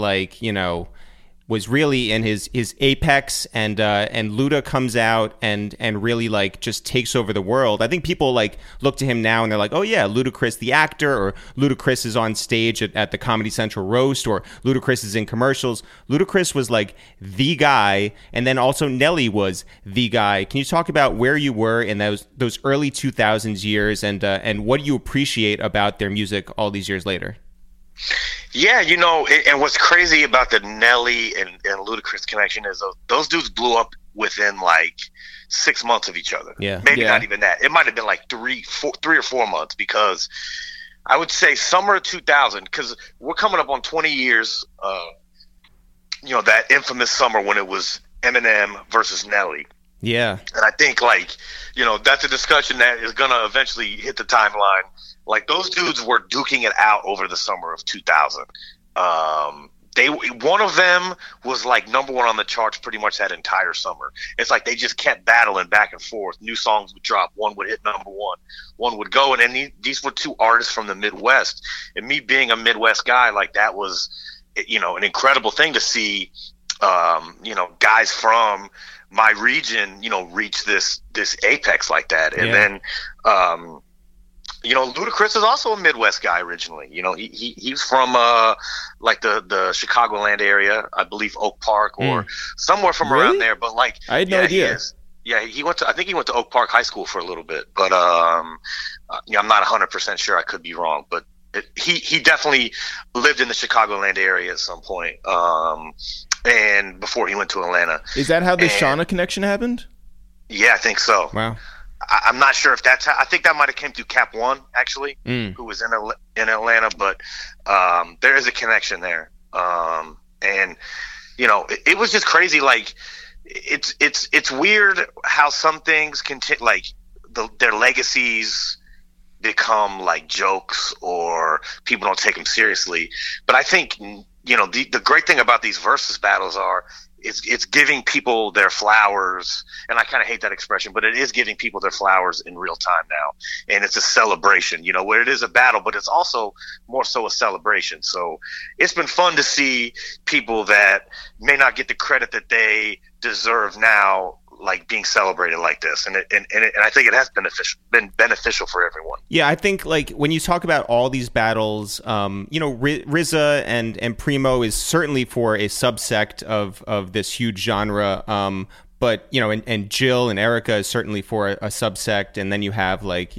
was really in his apex, and Luda comes out and really just takes over the world? I think people look to him now and they're like, oh yeah, Ludacris the actor, or Ludacris is on stage at the Comedy Central roast, or Ludacris is in commercials. Ludacris was the guy, and then also Nelly was the guy. Can you talk about where you were in those early 2000s years, and what do you appreciate about their music all these years later? Yeah, and what's crazy about the Nelly and Ludacris connection is those dudes blew up within 6 months of each other. Yeah. Maybe not even that. It might have been 3 or 4 months, because I would say summer of 2000, because we're coming up on 20 years, that infamous summer when it was Eminem versus Nelly. Yeah. And I think that's a discussion that is going to eventually hit the timeline. Those dudes were duking it out over the summer of 2000. One of them was number 1 on the charts pretty much that entire summer. It's they just kept battling back and forth. New songs would drop. One would hit number 1. One would go. And then these were 2 artists from the Midwest. And me being a Midwest guy, that was, an incredible thing to see, guys from my region, reach this apex like that. And then, Ludacris is also a Midwest guy originally. He's from the Chicagoland area, I believe Oak Park or somewhere from around there. But I had no idea. Yeah, I think he went to Oak Park High School for a little bit, but I'm not 100% sure. I could be wrong, but he definitely lived in the Chicagoland area at some point, and before he went to Atlanta. Is that how the Shauna connection happened? Yeah, I think so. Wow. I'm not sure if that's how. I think that might have came through Cap One, actually, who was in Atlanta, but there is a connection there. And it was just crazy. Like, it's weird how some things their legacies become like jokes, or people don't take them seriously. But I think the great thing about these versus battles it's giving people their flowers, and I kind of hate that expression, but it is giving people their flowers in real time now, and it's a celebration, where it is a battle, but it's also more so a celebration. So it's been fun to see people that may not get the credit that they deserve now, like, being celebrated like this, and I think it has been beneficial for everyone. Yeah, I think, like, when you talk about all these battles, RZA and Primo is certainly for a subsect of this huge genre. But, and Jill and Erica is certainly for a subsect. And then you have, like,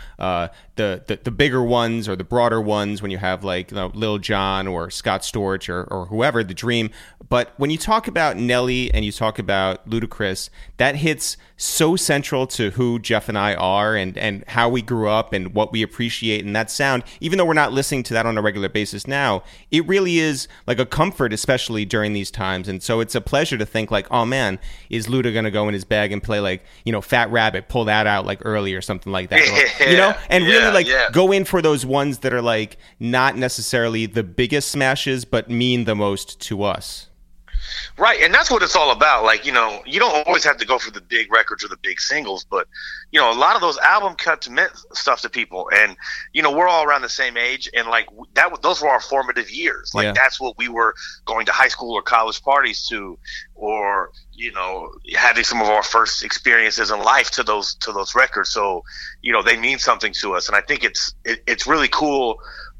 the bigger ones or the broader ones when you have, like, Lil Jon or Scott Storch or whoever, The Dream. But when you talk about Nelly and you talk about Ludacris, that hits so central to who Jeff and I are and how we grew up and what we appreciate in that sound. Even though we're not listening to that on a regular basis now, it really is like a comfort, especially during these times. And so it's a pleasure to think, like, oh man, is Luda going to go in his bag and play, like, Fat Rabbit, pull that out like early or something like that, really go in for those ones that are, like, not necessarily the biggest smashes, but mean the most to us. Right, and that's what it's all about. Like, you don't always have to go for the big records or the big singles, but, a lot of those album cuts meant stuff to people. And, we're all around the same age, and, like, those were our formative years. Like, that's what we were going to high school or college parties to, or, having some of our first experiences in life to those records. So, they mean something to us. And I think it's really cool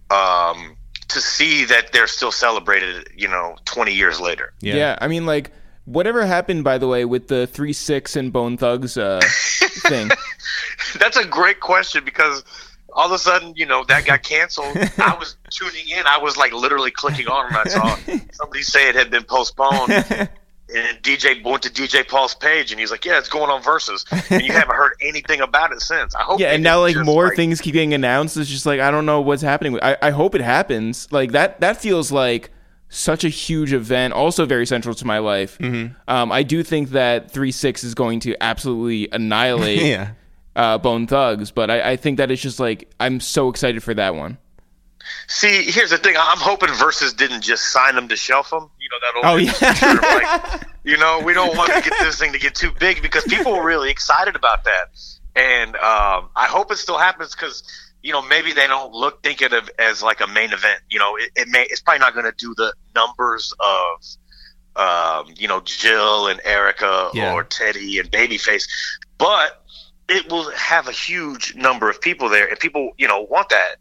to see that they're still celebrated, 20 years later. Yeah. I mean, like, whatever happened, by the way, with the 3-6 and Bone Thugs thing? That's a great question, because all of a sudden, that got canceled. I was tuning in. I was, like, literally clicking on when I saw somebody say it had been postponed. And DJ went to DJ Paul's page, and he's like, "Yeah, it's going on Versus," and you haven't heard anything about it since. I hope. Yeah, and now, like, more things keep getting announced. It's just like, I don't know what's happening. I hope it happens. Like, that feels like such a huge event. Also very central to my life. Mm-hmm. I do think that 3-6 is going to absolutely annihilate Bone Thugs, but I think that it's just, like, I'm so excited for that one. See, here's the thing. I'm hoping Versus didn't just sign them to shelf them. Like, we don't want to get this thing to get too big, because people were really excited about that. And I hope it still happens, because, maybe they don't think of it as like a main event. It's probably not going to do the numbers of, Jill and Erica or Teddy and Babyface, but it will have a huge number of people there, and people, want that.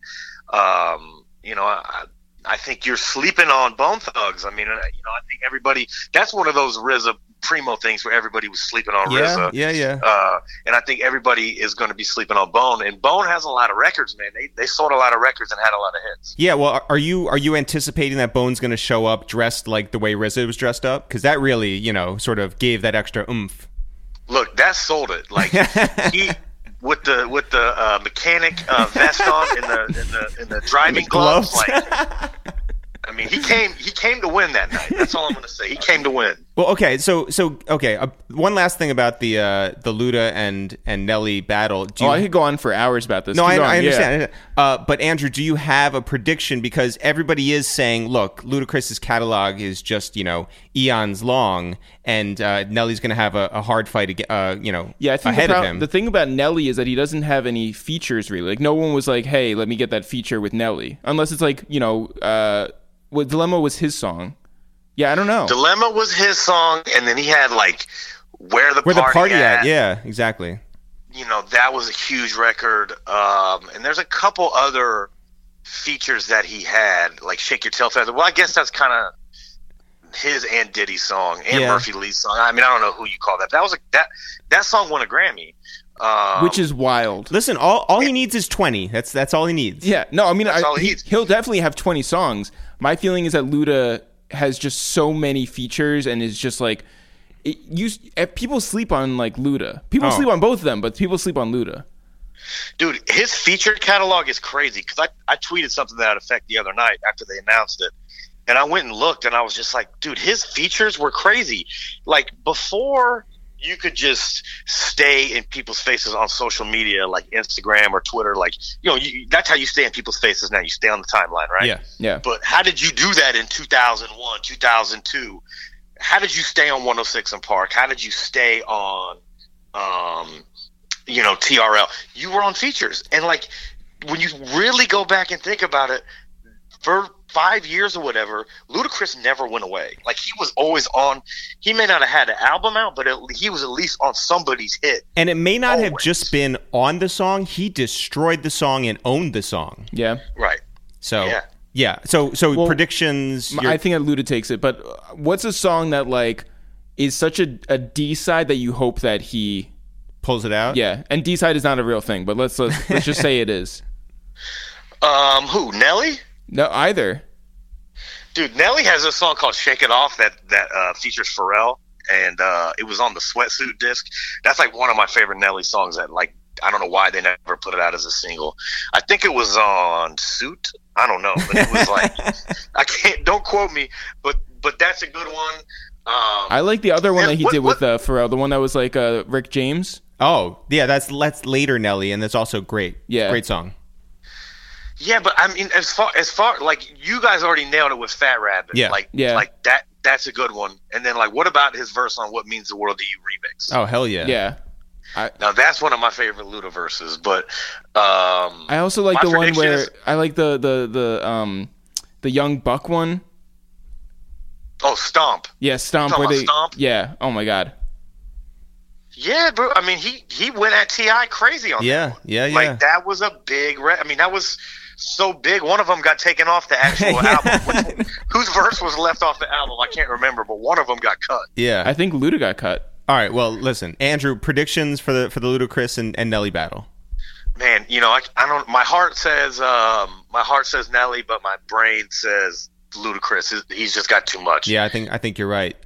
I think you're sleeping on Bone Thugs. I mean, I think everybody, that's one of those RZA Primo things where everybody was sleeping on RZA. Yeah. And I think everybody is going to be sleeping on Bone. And Bone has a lot of records, man. They sold a lot of records and had a lot of hits. Yeah, well, are you anticipating that Bone's going to show up dressed like the way RZA was dressed up? Because that really, sort of gave that extra oomph. Look, that sold it. Like, he... With the mechanic vest on and the driving gloves. Like, I mean, he came to win that night. That's all I'm going to say. He came to win. Well, okay, so one last thing about the Luda and Nelly battle. I could go on for hours about this. No, I understand. Yeah. But Andrew, do you have a prediction? Because everybody is saying, look, Ludacris's catalog is just eons long, and Nelly's going to have a hard fight. I think ahead of him. The thing about Nelly is that he doesn't have any features really. Like, no one was like, hey, let me get that feature with Nelly, unless it's like Dilemma was his song. Yeah, I don't know. Dilemma was his song, and then he had, like, Where the Party At. Yeah, exactly. That was a huge record. And there's a couple other features that he had, like Shake Your Tail Feather. Well, I guess that's kind of his and Diddy's song and Murphy Lee's song. I mean, I don't know who you call that. That was that song won a Grammy. Which is wild. Listen, all he needs is 20. That's all he needs. Yeah, no, I mean, he'll definitely have 20 songs. My feeling is that Luda has just so many features and is just like, people sleep on like Luda. People sleep on both of them, but people sleep on Luda. Dude, his featured catalog is crazy because I tweeted something to that effect the other night after they announced it. And I went and looked and I was just like, dude, his features were crazy. Like before you could just stay in people's faces on social media like Instagram or Twitter. Like, that's how you stay in people's faces now. You stay on the timeline, right? Yeah. But how did you do that in 2001, 2002? How did you stay on 106 and Park? How did you stay on, TRL? You were on features. And like, when you really go back and think about it, for 5 years or whatever, Ludacris never went away. Like, he was always on. He may not have had an album out, but he was at least on somebody's hit. And it may not have just been on the song. He destroyed the song and owned the song. Yeah. Right. So, yeah. So predictions. I think that Luda takes it. But what's a song that, like, is such a D-side that you hope that he pulls it out? Yeah. And D-side is not a real thing, but let's just say it is. Who? Nelly? No, either. Dude, Nelly has a song called "Shake It Off" that features Pharrell, and it was on the Sweatsuit disc. That's like one of my favorite Nelly songs. That, like, I don't know why they never put it out as a single. I think it was on Suit. I don't know, but it was like don't quote me, but that's a good one. I like the other one that he did with Pharrell, the one that was like Rick James. Oh yeah, that's later Nelly, and that's also great. Yeah, great song. Yeah, but I mean, as far like, you guys already nailed it with Fat Rabbit. Yeah. Like that's a good one. And then, like, what about his verse on "What Means the World to You" remix? Oh hell yeah. Yeah. Now that's one of my favorite Luda verses. But I also like the one where I like the Young Buck one. Oh, Stomp. Yeah, Stomp. Stomp? Yeah. Oh my God. Yeah, bro. I mean, he went at T.I. crazy on that one. Yeah. Like, that was a big. That was so big. One of them got taken off the actual album. Whose verse was left off the album? I can't remember, but one of them got cut. Yeah, I think Luda got cut. All right. Well, listen, Andrew, predictions for the Ludacris and Nelly battle. Man, I don't. My heart says Nelly, but my brain says Ludacris. He's just got too much. Yeah, I think you're right.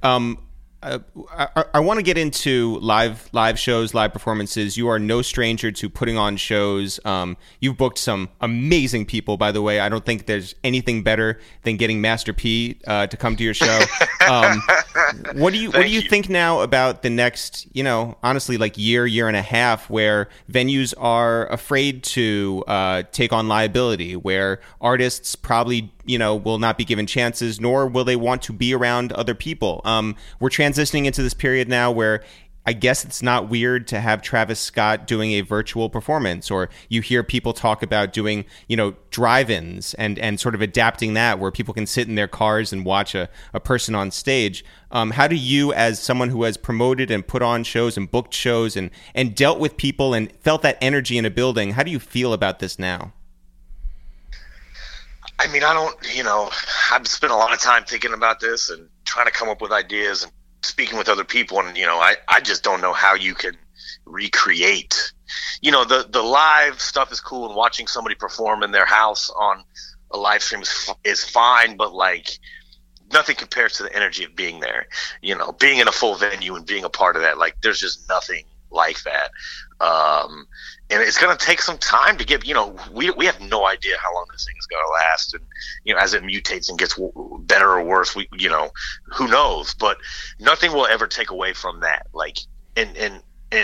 I want to get into live shows, live performances. You are no stranger to putting on shows. You've booked some amazing people, by the way. I don't think there's anything better than getting Master P to come to your show. What do you think now about the next, honestly, like year and a half, where venues are afraid to take on liability, where artists probably will not be given chances, nor will they want to be around other people. We're transitioning into this period now where I guess it's not weird to have Travis Scott doing a virtual performance, or you hear people talk about doing, drive-ins and sort of adapting that, where people can sit in their cars and watch a person on stage. How do you, as someone who has promoted and put on shows and booked shows and dealt with people and felt that energy in a building, how do you feel about this now? I mean, I've spent a lot of time thinking about this and trying to come up with ideas and speaking with other people. And, I just don't know how you can recreate, the live stuff is cool, and watching somebody perform in their house on a live stream is fine, but like, nothing compares to the energy of being there, being in a full venue and being a part of that. Like, there's just nothing like that. And it's going to take some time to get, we have no idea how long this thing is going to last. And, as it mutates and gets better or worse, who knows? But nothing will ever take away from that. Like, and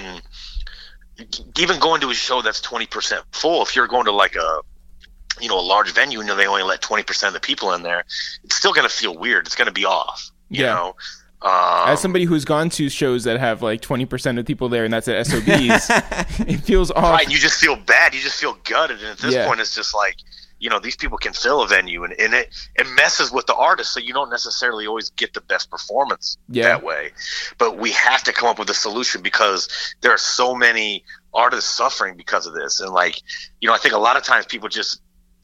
even going to a show that's 20% full, if you're going to like a large venue and they only let 20% of the people in there, it's still going to feel weird. It's going to be off, you know? As somebody who's gone to shows that have like 20% of people there, and that's at SOBs, it feels off. Right, you just feel bad. You just feel gutted. And at this point, it's just like, these people can fill a venue, and it messes with the artist, so you don't necessarily always get the best performance that way. But we have to come up with a solution, because there are so many artists suffering because of this. And like, I think a lot of times people just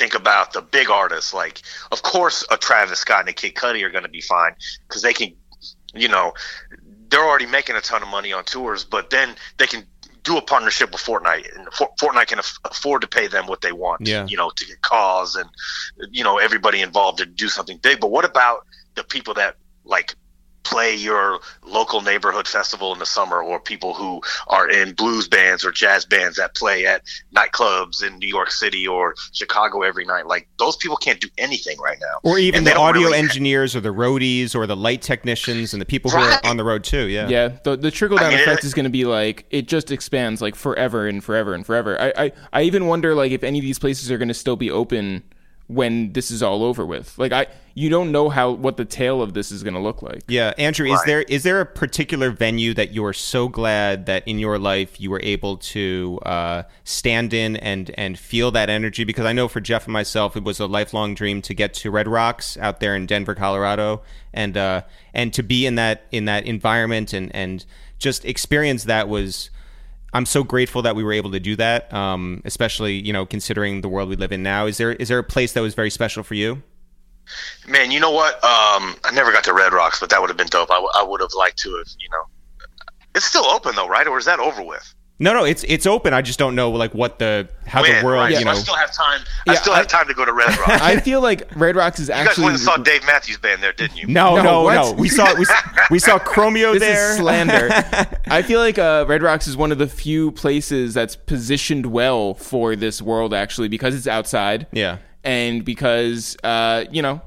think about the big artists, like, of course, a Travis Scott and a Kid Cudi are going to be fine because they can, they're already making a ton of money on tours, but then they can do a partnership with Fortnite, and Fortnite can afford to pay them what they want, to get calls and, everybody involved to do something big. But what about the people that like play your local neighborhood festival in the summer, or people who are in blues bands or jazz bands that play at nightclubs in New York City or Chicago every night? Like, those people can't do anything right now. Or even the audio engineers or the roadies or the light technicians and the people who are on the road too. Yeah. Yeah. The trickle down effect is going to be like, it just expands like forever and forever and forever. I even wonder like if any of these places are going to still be open when this is all over with. Like, you don't know what the tail of this is going to look like. Yeah, Andrew, is there a particular venue that you're so glad that in your life you were able to stand in and feel that energy? Because I know for Jeff and myself, it was a lifelong dream to get to Red Rocks out there in Denver, Colorado, and to be in that environment and just experience that was. I'm so grateful that we were able to do that, especially, considering the world we live in now. Is there a place that was very special for you? Man, you know what? I never got to Red Rocks, but that would have been dope. I would have liked to have, It's still open though, right? Or is that over with? No, it's open. I just don't know like the world. Right. I still have time. I still have time to go to Red Rocks. I feel like Red Rocks is actually. You guys went and saw Dave Matthews Band there, didn't you? No. We saw Chromeo this there. Is slander. I feel like Red Rocks is one of the few places that's positioned well for this world, actually, because it's outside. Yeah, and because you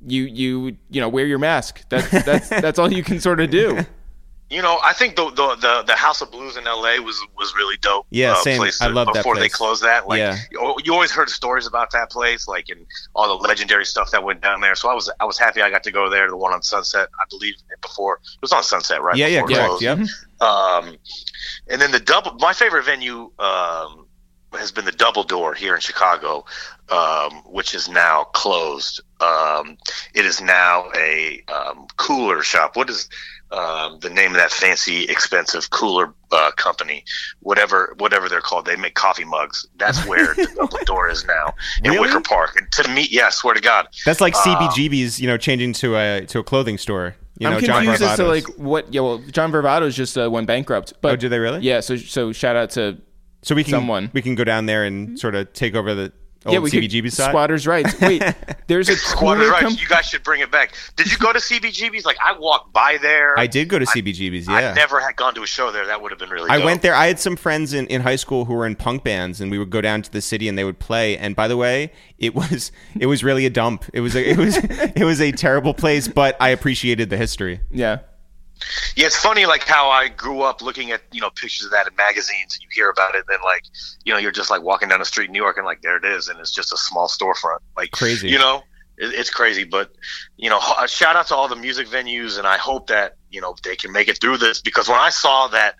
wear your mask. That's all you can sort of do. I think the House of Blues in LA was really dope. Yeah, same. Place I love that place. Before they closed that. Like, yeah. You always heard stories about that place, like, and all the legendary stuff that went down there. So I was happy I got to go there, the one on Sunset, I believe, before. It was on Sunset, right? Yeah, it correct. Yeah. And then my favorite venue has been the Double Door here in Chicago, which is now closed. It is now a cooler shop. What is the name of that fancy, expensive cooler company? Whatever they're called. They make coffee mugs. That's where the Double Door is now in Really? Wicker Park. And to me, yeah, I swear to God, That's like CBGB's, changing to a clothing store. I'm confused as to like what. Yeah, well, John Varvatos just went bankrupt. But, did they really? Yeah. So shout out to. So we can go down there and sort of take over the old CBGB side. Squatters' rights. Wait, there's a Squatters' rights. You guys should bring it back. Did you go to CBGB's? Like, I walked by there. I did go to CBGB's. Yeah, I never had gone to a show there. That would have been really. I went there. I had some friends in high school who were in punk bands, and we would go down to the city and they would play. And by the way, it was really a dump. It was a terrible place, but I appreciated the history. Yeah. Yeah, it's funny, like how I grew up looking at pictures of that in magazines, and you hear about it, and then like you're just like walking down the street in New York, and like there it is, and it's just a small storefront, like crazy. It's crazy, but shout out to all the music venues, and I hope that they can make it through this, because when I saw that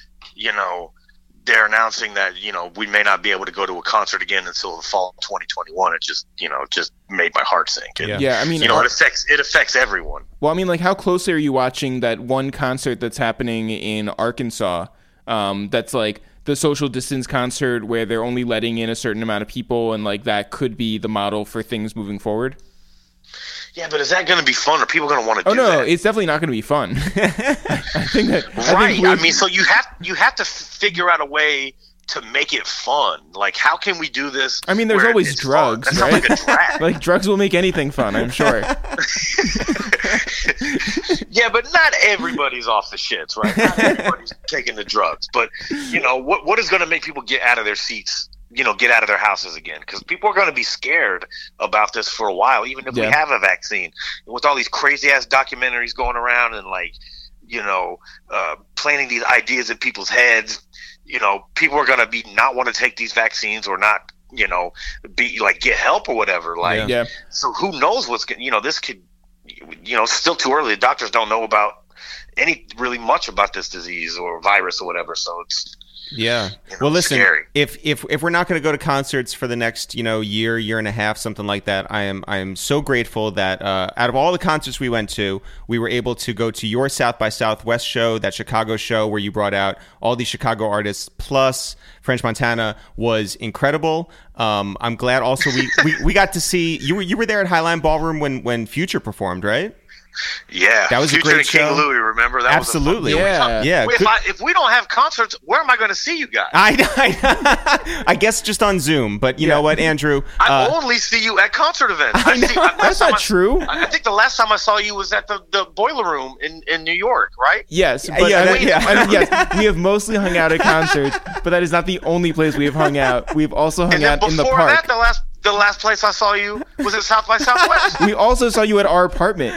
they're announcing that we may not be able to go to a concert again until the fall of 2021, it just made my heart sink. And, yeah, I mean, it affects everyone. Well, I mean, like, how closely are you watching that one concert that's happening in Arkansas? That's like the social distance concert where they're only letting in a certain amount of people, and like that could be the model for things moving forward. Yeah, but is that going to be fun? Are people going to want to do that? Oh, no, it's definitely not going to be fun. I think that... Right. I mean, so you have to figure out a way to make it fun. Like, how can we do this? I mean, there's always drugs, right? That sounds like a drag. Like, drugs will make anything fun, I'm sure. Yeah, but not everybody's off the shits, right? Not everybody's taking the drugs. But, what is going to make people get out of their seats? Get out of their houses again, because people are going to be scared about this for a while, even if we have a vaccine. And with all these crazy ass documentaries going around and planting these ideas in people's heads, people are going to be not want to take these vaccines or not, be like get help or whatever. Like, so who knows what's this could, still too early. The doctors don't know about really much about this disease or virus or whatever. So Yeah. Well, listen, if we're not going to go to concerts for the next, year and a half, something like that, I am so grateful that out of all the concerts we went to, we were able to go to your South by Southwest show, that Chicago show where you brought out all these Chicago artists, plus French Montana was incredible. I'm glad also we got to see you were there at Highline Ballroom when Future performed, right? Yeah, that was Future a great and show. King Louie, remember that? Absolutely, was yeah. If we don't have concerts, where am I going to see you guys? I guess just on Zoom. But you know what, Andrew? I only see you at concert events. That's not true. I think the last time I saw you was at the Boiler Room in New York, right? Yes, but yes, we have mostly hung out at concerts, but that is not the only place we have hung out. We've also hung out in the park. Before that, the last place I saw you was at South by Southwest. We also saw you at our apartment.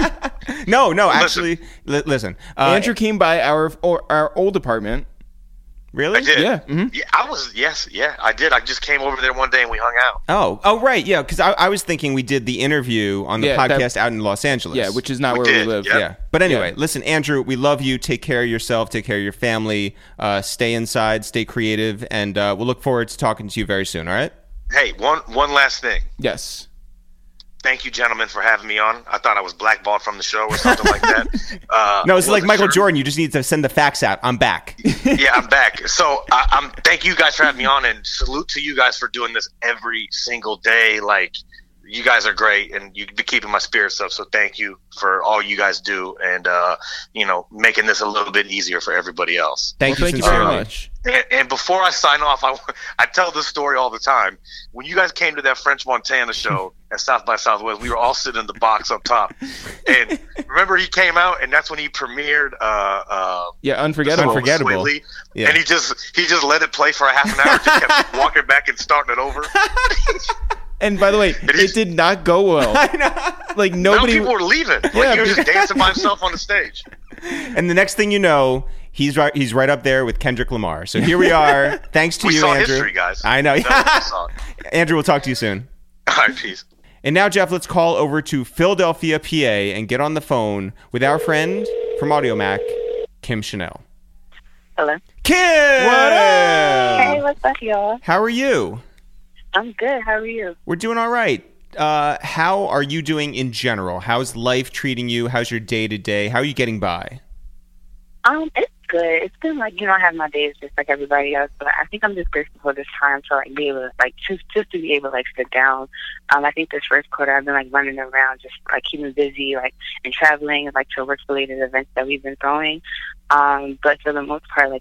No, actually, listen. Andrew came by our old apartment. Really? I did. Yeah. Mm-hmm. Yeah, I did. I just came over there one day and we hung out. Oh, right. Yeah, because I was thinking we did the interview on the podcast out in Los Angeles. Yeah, which is not where we live. Yep. Yeah. But anyway, listen, Andrew, we love you. Take care of yourself. Take care of your family. Stay inside. Stay creative. And we'll look forward to talking to you very soon, all right? Hey, one last thing. Yes. Thank you, gentlemen, for having me on. I thought I was blackballed from the show or something like that. No, it's like Michael Jordan. You just need to send the fax out. I'm back. Yeah, I'm back. So I'm thank you guys for having me on, and salute to you guys for doing this every single day. Like, you guys are great, and you've been keeping my spirits up. So thank you for all you guys do, and making this a little bit easier for everybody else. Thank you very much. And before I sign off, I tell this story all the time. When you guys came to that French Montana show at South by Southwest, we were all sitting in the box up top. And remember, he came out, and that's when he premiered. Unforgettable. Yeah. And he just let it play for a half an hour, just kept walking back and starting it over. And by the way, it did not go well. I know. Like, nobody. People were leaving. Like, he was just dancing by himself on the stage. And the next thing you know, he's right up there with Kendrick Lamar. So here we are. Thanks to you, Andrew. History, guys. I know. Andrew, we'll talk to you soon. All right, peace. And now, Jeff, let's call over to Philadelphia, PA, and get on the phone with our friend from Audio Mac, Kim Chanel. Hello. Kim! What up? Hey, what's up, y'all? How are you? I'm good. How are you? We're doing all right. How are you doing in general? How's life treating you? How's your day-to-day? How are you getting by? It's good. It's been like, I have my days just like everybody else, but I think I'm just grateful for this time to be able to just to be able to sit down. I think this first quarter I've been running around, just keeping busy, and traveling, to work-related events that we've been throwing. But for the most part,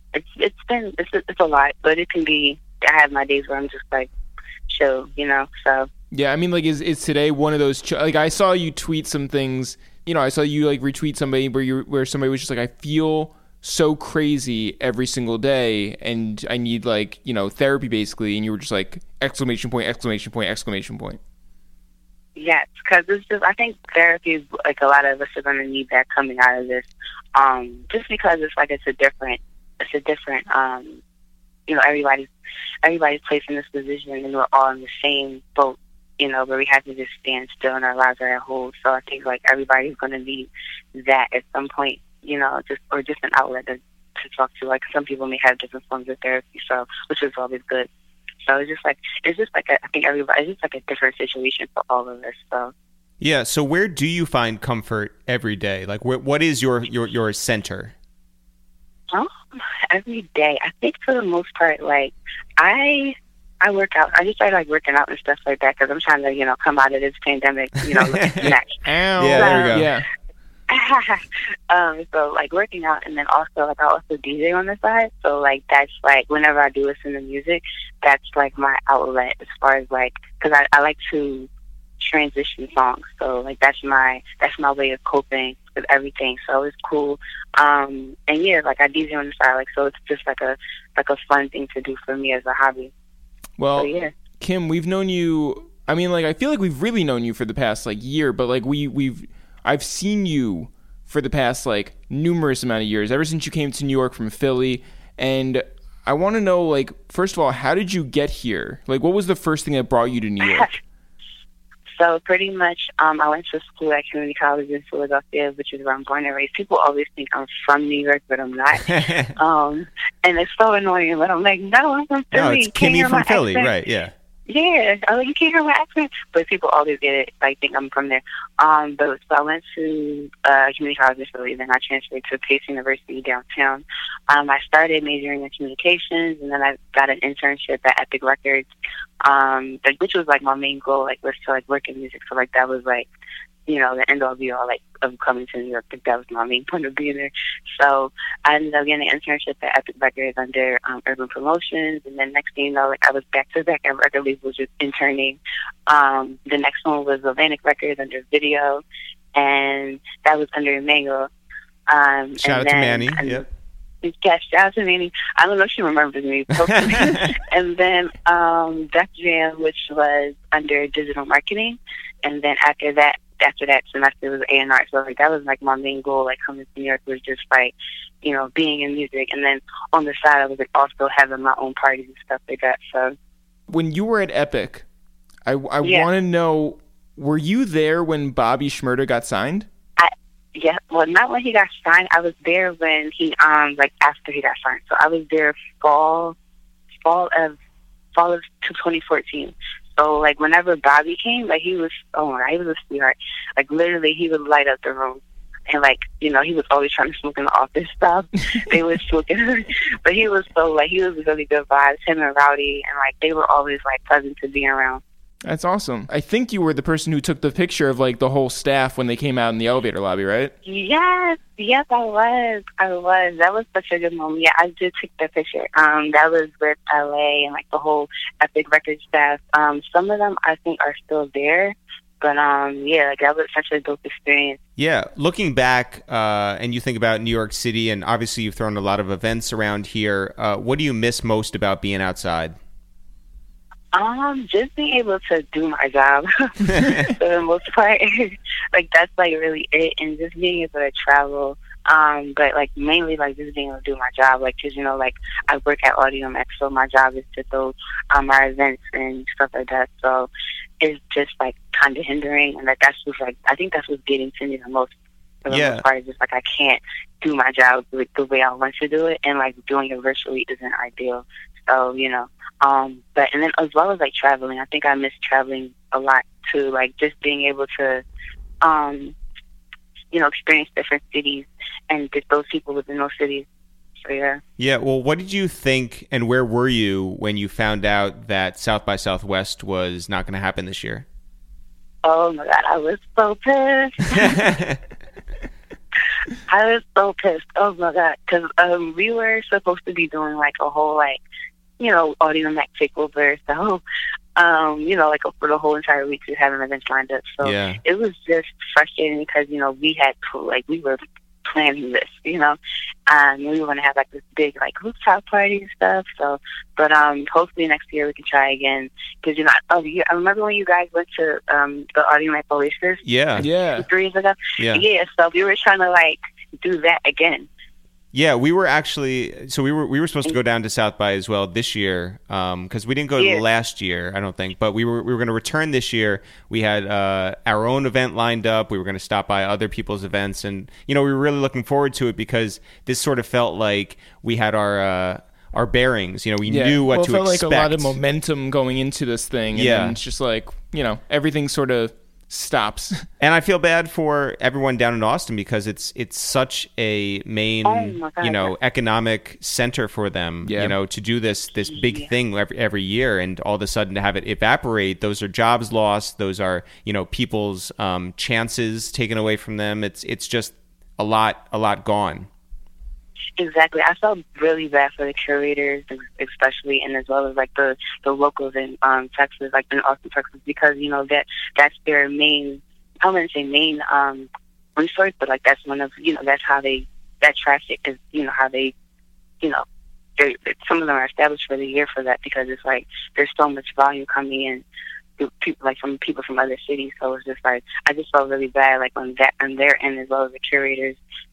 it's a lot, but it can be. I have my days where I'm just chill, so. Yeah, I mean, is today one of those, I saw you tweet some things, I saw you retweet somebody where somebody was just I feel so crazy every single day and I need therapy basically, and you were just exclamation point, exclamation point, exclamation point. Yes, because it's just, I think therapy is a lot of us are going to need that coming out of this, just because it's a different, everybody's placed in this position and we're all in the same boat, where we have to just stand still and our lives are at hold. So I think everybody's going to need that at some point, just an outlet to talk to. Some people may have different forms of therapy, so which is always good. So it's just I think everybody, it's just a different situation for all of us. So. Yeah. So where do you find comfort every day? What is your center? Every day, I think for the most part, I work out. I just started working out and stuff like that because I'm trying to, come out of this pandemic, next. Ow. Yeah, there we go. Yeah. So working out, and then also I also DJ on the side. So that's whenever I do listen to music, that's my outlet as far as because I like to transition songs. So that's my way of coping with everything. So it's cool. And yeah, I DJ on the side, so it's just a fun thing to do for me as a hobby. Well, so, yeah. Kim, we've known you. I mean, I feel like we've really known you for the past year, but I've seen you for the past numerous amount of years, ever since you came to New York from Philly. And I want to know, first of all, how did you get here? What was the first thing that brought you to New York? So pretty much, I went to school at community college in Philadelphia, which is where I'm born and raised. People always think I'm from New York, but I'm not. And it's so annoying, but I'm like, no, I'm from Philly. No, it's Kimmy from Philly, right? Yeah. Yeah, you can't hear my accent, but people always get it. Like, think I'm from there. So I went to community college in Philly, then I transferred to Pace University downtown. I started majoring in communications, and then I got an internship at Epic Records, which was like my main goal, like was to like work in music. So like that was like, you know, the end all be all, like, of coming to New York. Like, that was my main point of being there. So I ended up getting an internship at Epic Records under Urban Promotions, and then next thing you know, like, I was back to back at record labels just interning. The next one was Atlantic Records under Video, and that was under Mango. Shout out to Manny. Yep. Yeah, shout out to Manny. I don't know if she remembers me. And then Def Jam, which was under Digital Marketing, and then after that semester was A&R. So like that was like my main goal, like coming to New York, was just like, you know, being in music. And then on the side I was like also having my own parties and stuff like that. So when you were at Epic, I want to know, were you there when Bobby Shmurda got signed? Yeah, well, not when he got signed. I was there when he like after he got signed. So I was there fall of 2014. So, like, whenever Bobby came, like, he was, oh my God, he was a sweetheart. Like, literally, he would light up the room. And, like, you know, he was always trying to smoke in the office stuff. They would smoke it. But he was so, like, he was really good vibes, him and Rowdy. And, like, they were always, like, pleasant to be around. That's awesome. I think you were the person who took the picture of, like, the whole staff when they came out in the elevator lobby, right? Yes, I was. That was such a good moment. Yeah, I did take that picture. That was with LA and, like, the whole Epic Records staff. Some of them, I think, are still there. But, yeah, like, that was such a dope experience. Yeah, looking back, and you think about New York City, and obviously you've thrown a lot of events around here. What do you miss most about being outside? Just being able to do my job for the most part. Like, that's, like, really it. And just being able to travel. But, like, mainly, like, just being able to do my job. Like, because, you know, like, I work at Audio Max, so my job is to throw my events and stuff like that. So it's just, like, kind of hindering. And, like, that's just, like, I think that's what's getting to me the most. For the most part, it's just, like, I can't do my job the way I want to do it. And, like, doing it virtually isn't ideal. So, you know, but, and then as well as, like, traveling, I think I miss traveling a lot too, like, just being able to, you know, experience different cities and get those people within those cities. So, yeah. Yeah, well, what did you think, and where were you when you found out that South by Southwest was not going to happen this year? Oh, my God, I was so pissed. I was so pissed. Oh, my God, because we were supposed to be doing, like, a whole, like, you know, Audio Mac takeover. So, you know, like, for the whole entire week, we had an event lined up. So it was just frustrating because, you know, we were planning this, you know, and we were going to have, like, this big, like, rooftop party and stuff. So, but hopefully next year we can try again. Because, you know, I remember when you guys went to the Audio Mac Oasis? Yeah. 3 years ago? Yeah, so we were trying to, like, do that again. Yeah, we were actually, so we were supposed to go down to South by as well this year, because we didn't go last year, I don't think, but we were going to return this year. We had our own event lined up. We were going to stop by other people's events, and you know, we were really looking forward to it because this sort of felt like we had our bearings. You know, we knew what to expect. It felt like a lot of momentum going into this thing, and then it's just like, you know, everything sort of stops. And I feel bad for everyone down in Austin because it's such a main, you know, economic center for them, you know, to do this big thing every year, and all of a sudden to have it evaporate, those are jobs lost, those are, you know, people's chances taken away from them. It's just a lot gone. Exactly. I felt really bad for the curators, especially, and as well as, like, the locals in Texas, like in Austin, Texas, because, you know, that's their main, I wouldn't say main resource, but, like, that's one of, you know, that's how that traffic is, you know, how they, you know, some of them are established for the year for that, because it's like there's so much volume coming in. People from other cities, so it's just like I just felt really bad, like on their end as well as the curators,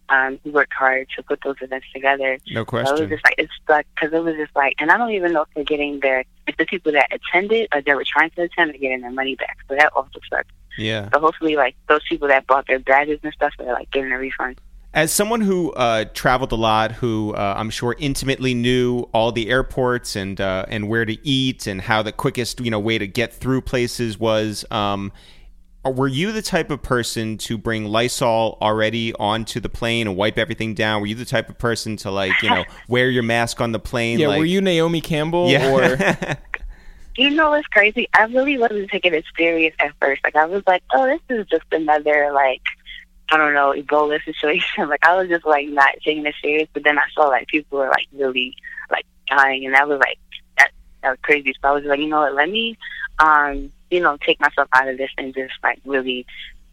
he worked hard to put those events together. No question. So it was just like, it's stuck, because it was just like, and I don't even know if they're getting if the people that attended or that were trying to attend are getting their money back. So that also sucks. Yeah. So hopefully, like, those people that bought their badges and stuff, they're like getting a refund. As someone who traveled a lot, who I'm sure intimately knew all the airports and where to eat and how the quickest way to get through places was, were you the type of person to bring Lysol already onto the plane and wipe everything down? Were you the type of person to wear your mask on the plane? Yeah, were you Naomi Campbell? Yeah. Or You know what's crazy? I really wasn't taking it serious at first. Like, I was like, oh, this is just another, like, I don't know, Ebola situation. Like, I was just, like, not taking it serious. But then I saw, like, people were, like, really, like, dying. And I was like, that was crazy. So I was like, you know what, let me, take myself out of this and just, like, really,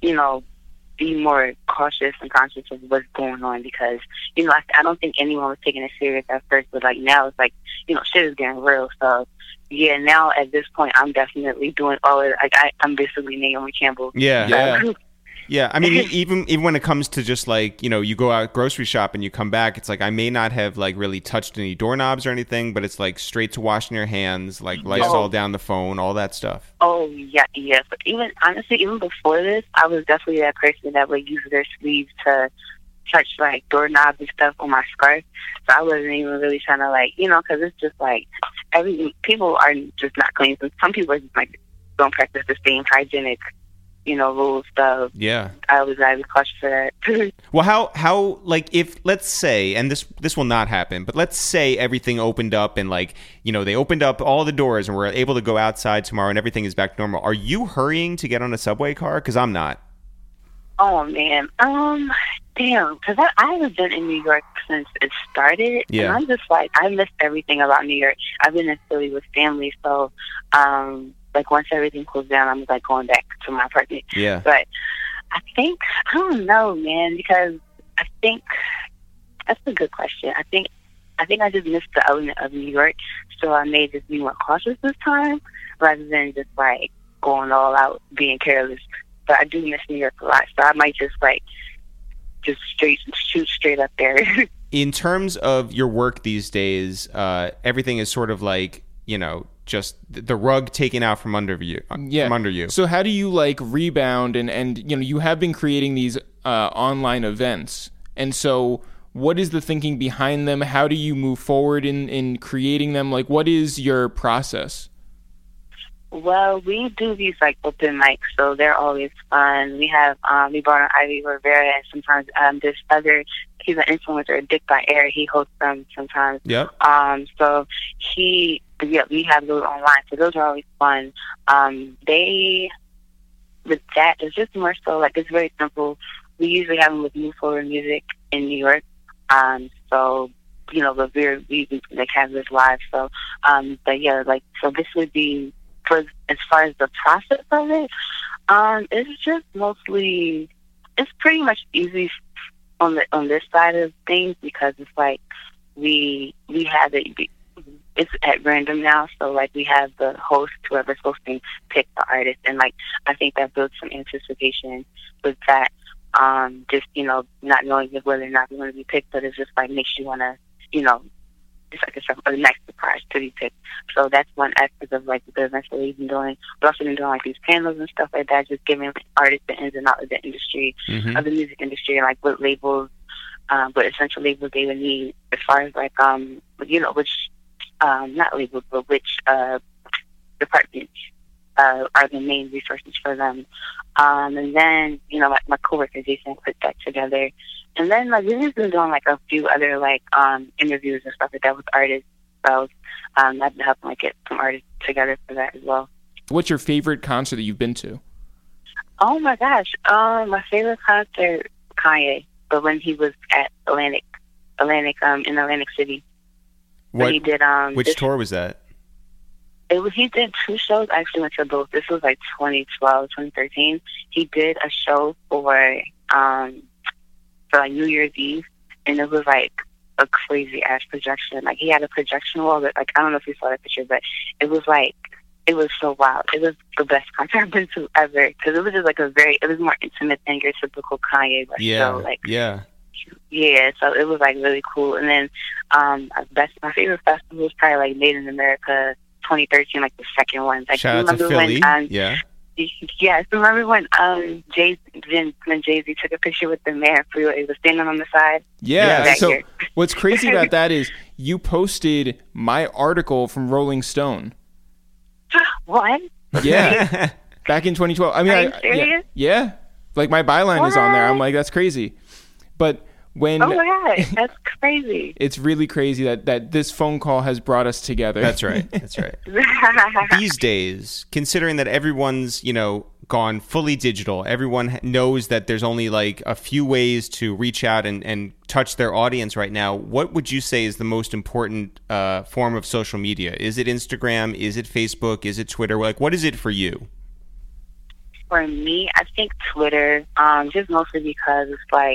be more cautious and conscious of what's going on. Because, I don't think anyone was taking it serious at first. But, like, now it's like, shit is getting real. So, yeah, now at this point, I'm definitely doing all of it. Like, I'm basically Naomi Campbell. Yeah. Yeah, I mean, even when it comes to just you go out grocery shop and you come back, it's like I may not have really touched any doorknobs or anything, but it's like straight to washing your hands, like Lysol down the phone, all that stuff. Oh, yeah. But even before this, I was definitely that person that would use their sleeves to touch doorknobs and stuff on my scarf. So I wasn't even really trying to because it's just people are just not clean. So some people are just don't practice the same hygienic rules. So yeah, I was cautious for that. Well, how if, let's say, and this will not happen, but let's say everything opened up and they opened up all the doors and we're able to go outside tomorrow and everything is back to normal. Are you hurrying to get on a subway car? Because I'm not. Oh man, damn, because I haven't been in New York since it started. Yeah, and I'm just I miss everything about New York. I've been in Philly with family, so once everything cools down, I'm going back to my apartment. Yeah. But I don't know, man, because I think that's a good question. I think I just missed the element of New York, so I may just be more cautious this time rather than just going all out, being careless. But I do miss New York a lot, so I might just shoot straight up there. In terms of your work these days, everything is sort of just the rug taken out from under you. From under you. So how do you rebound and you have been creating these online events, and so what is the thinking behind them? How do you move forward in creating them? What is your process? Well, we do these open mics, so they're always fun. We have we brought on Ivy Rivera, and sometimes he's an influencer, Dick by Air. He hosts them sometimes. Yep. So we have those online, so those are always fun. With that, it's just more so it's very simple. We usually have them with Move Forward Music in New York. So but we have this live. So but yeah, so this would be. As far as the process of it, it's just mostly, it's pretty much easy on this side of things because it's we have it's at random now, so we have the host, whoever's hosting, pick the artist, and I think that builds some anticipation with that. Just not knowing whether or not you're going to be picked, but it just makes you want to it's a nice surprise to be picked. So that's one aspect of the events that we've been doing. We've also been doing these panels and stuff like that, just giving artists the ins and outs of the industry, of the music industry, and what labels, what essential labels they would need as far as which not labels, but which departments are the main resources for them. And then my coworker Jason put that together. And then we've just been doing a few other interviews and stuff like that with artists. So I've been helping get some artists together for that as well. What's your favorite concert that you've been to? Oh my gosh, my favorite concert, Kanye, but when he was at Atlantic in Atlantic City. What? He did which tour was that? He did two shows. I actually went to both. This was 2012, 2013. He did a show for New Year's Eve, and it was a crazy ass projection. He had a projection wall that I don't know if you saw that picture, but it was it was so wild. It was the best concert I've been to ever because it was just it was more intimate than your typical Kanye show. Yeah. Yeah, so it was like really cool. And then my favorite festival was probably like Made in America 2013, like the second one. Like, shout out to Philly. Yeah. Yes, remember when Jay-Z took a picture with the mayor? He was standing on the side. Yeah. So what's crazy about that is you posted my article from Rolling Stone. What? Yeah. Back in 2012. I mean, are you serious? Yeah. Like my byline is on there. I'm like, that's crazy. But when oh my God, that's crazy. It's really crazy that this phone call has brought us together. That's right. That's right. These days, considering that everyone's, gone fully digital, everyone knows that there's only like a few ways to reach out and touch their audience right now. What would you say is the most important form of social media? Is it Instagram? Is it Facebook? Is it Twitter? Like, what is it for you? For me, I think Twitter, just mostly because it's like,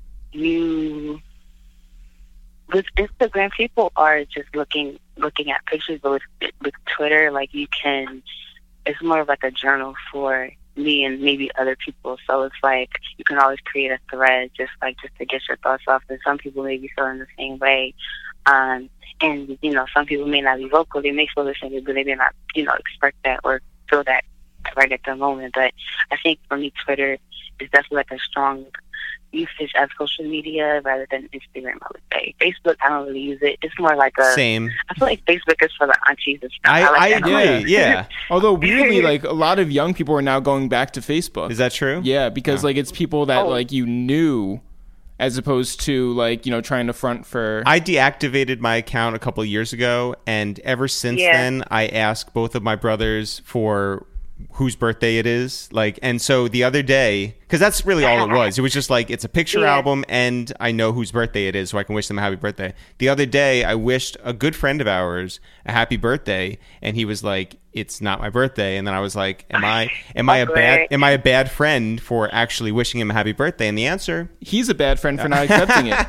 with Instagram, people are just looking at pictures, but with Twitter, like it's more of like a journal for me and maybe other people. So it's like you can always create a thread just to get your thoughts off. And some people may be feeling the same way. And some people may not be vocal. They may feel the same way, but they may not, express that or feel that right at the moment. But I think for me, Twitter is definitely like a strong usage of social media rather than Instagram, I would say. Facebook, I don't really use it. It's more like same. I feel like Facebook is for the aunties and stuff. I agree. Yeah. Although weirdly, like a lot of young people are now going back to Facebook. Is that true? Yeah, because like it's people that like you knew, as opposed to like trying to front for. I deactivated my account a couple of years ago, and ever since then, I ask both of my brothers for whose birthday it is, and so the other day, because that's really all it was just like it's a picture album and I know whose birthday it is so I can wish them a happy birthday. The other day I wished a good friend of ours a happy birthday and he was like, it's not my birthday. And then I was like, am I a bad friend for actually wishing him a happy birthday? And the answer, he's a bad friend for not accepting it.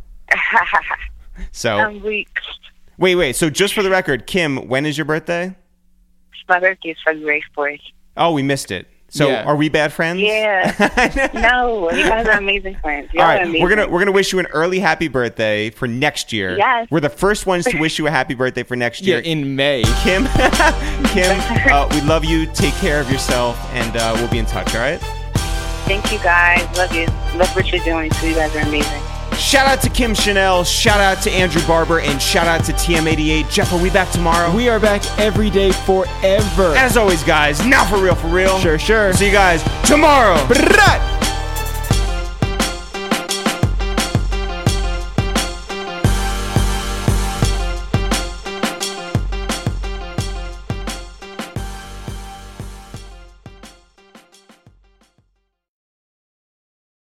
So wait, so just for the record, Kim, when is your birthday? My birthday is February 4th. Oh, we missed it. So are we bad friends? Yeah. No, you guys are amazing friends. All right, we're gonna wish you an early happy birthday for next year. Yes. We're the first ones to wish you a happy birthday for next year. Yeah, in May. Kim, we love you. Take care of yourself, and we'll be in touch. All right. Thank you, guys. Love you. Love what you're doing too. You guys are amazing. Shout out to Kim Chanel, shout out to Andrew Barber, and shout out to TM88. Jeff, are we back tomorrow? We are back every day forever. As always, guys, now for real. Sure. See you guys tomorrow.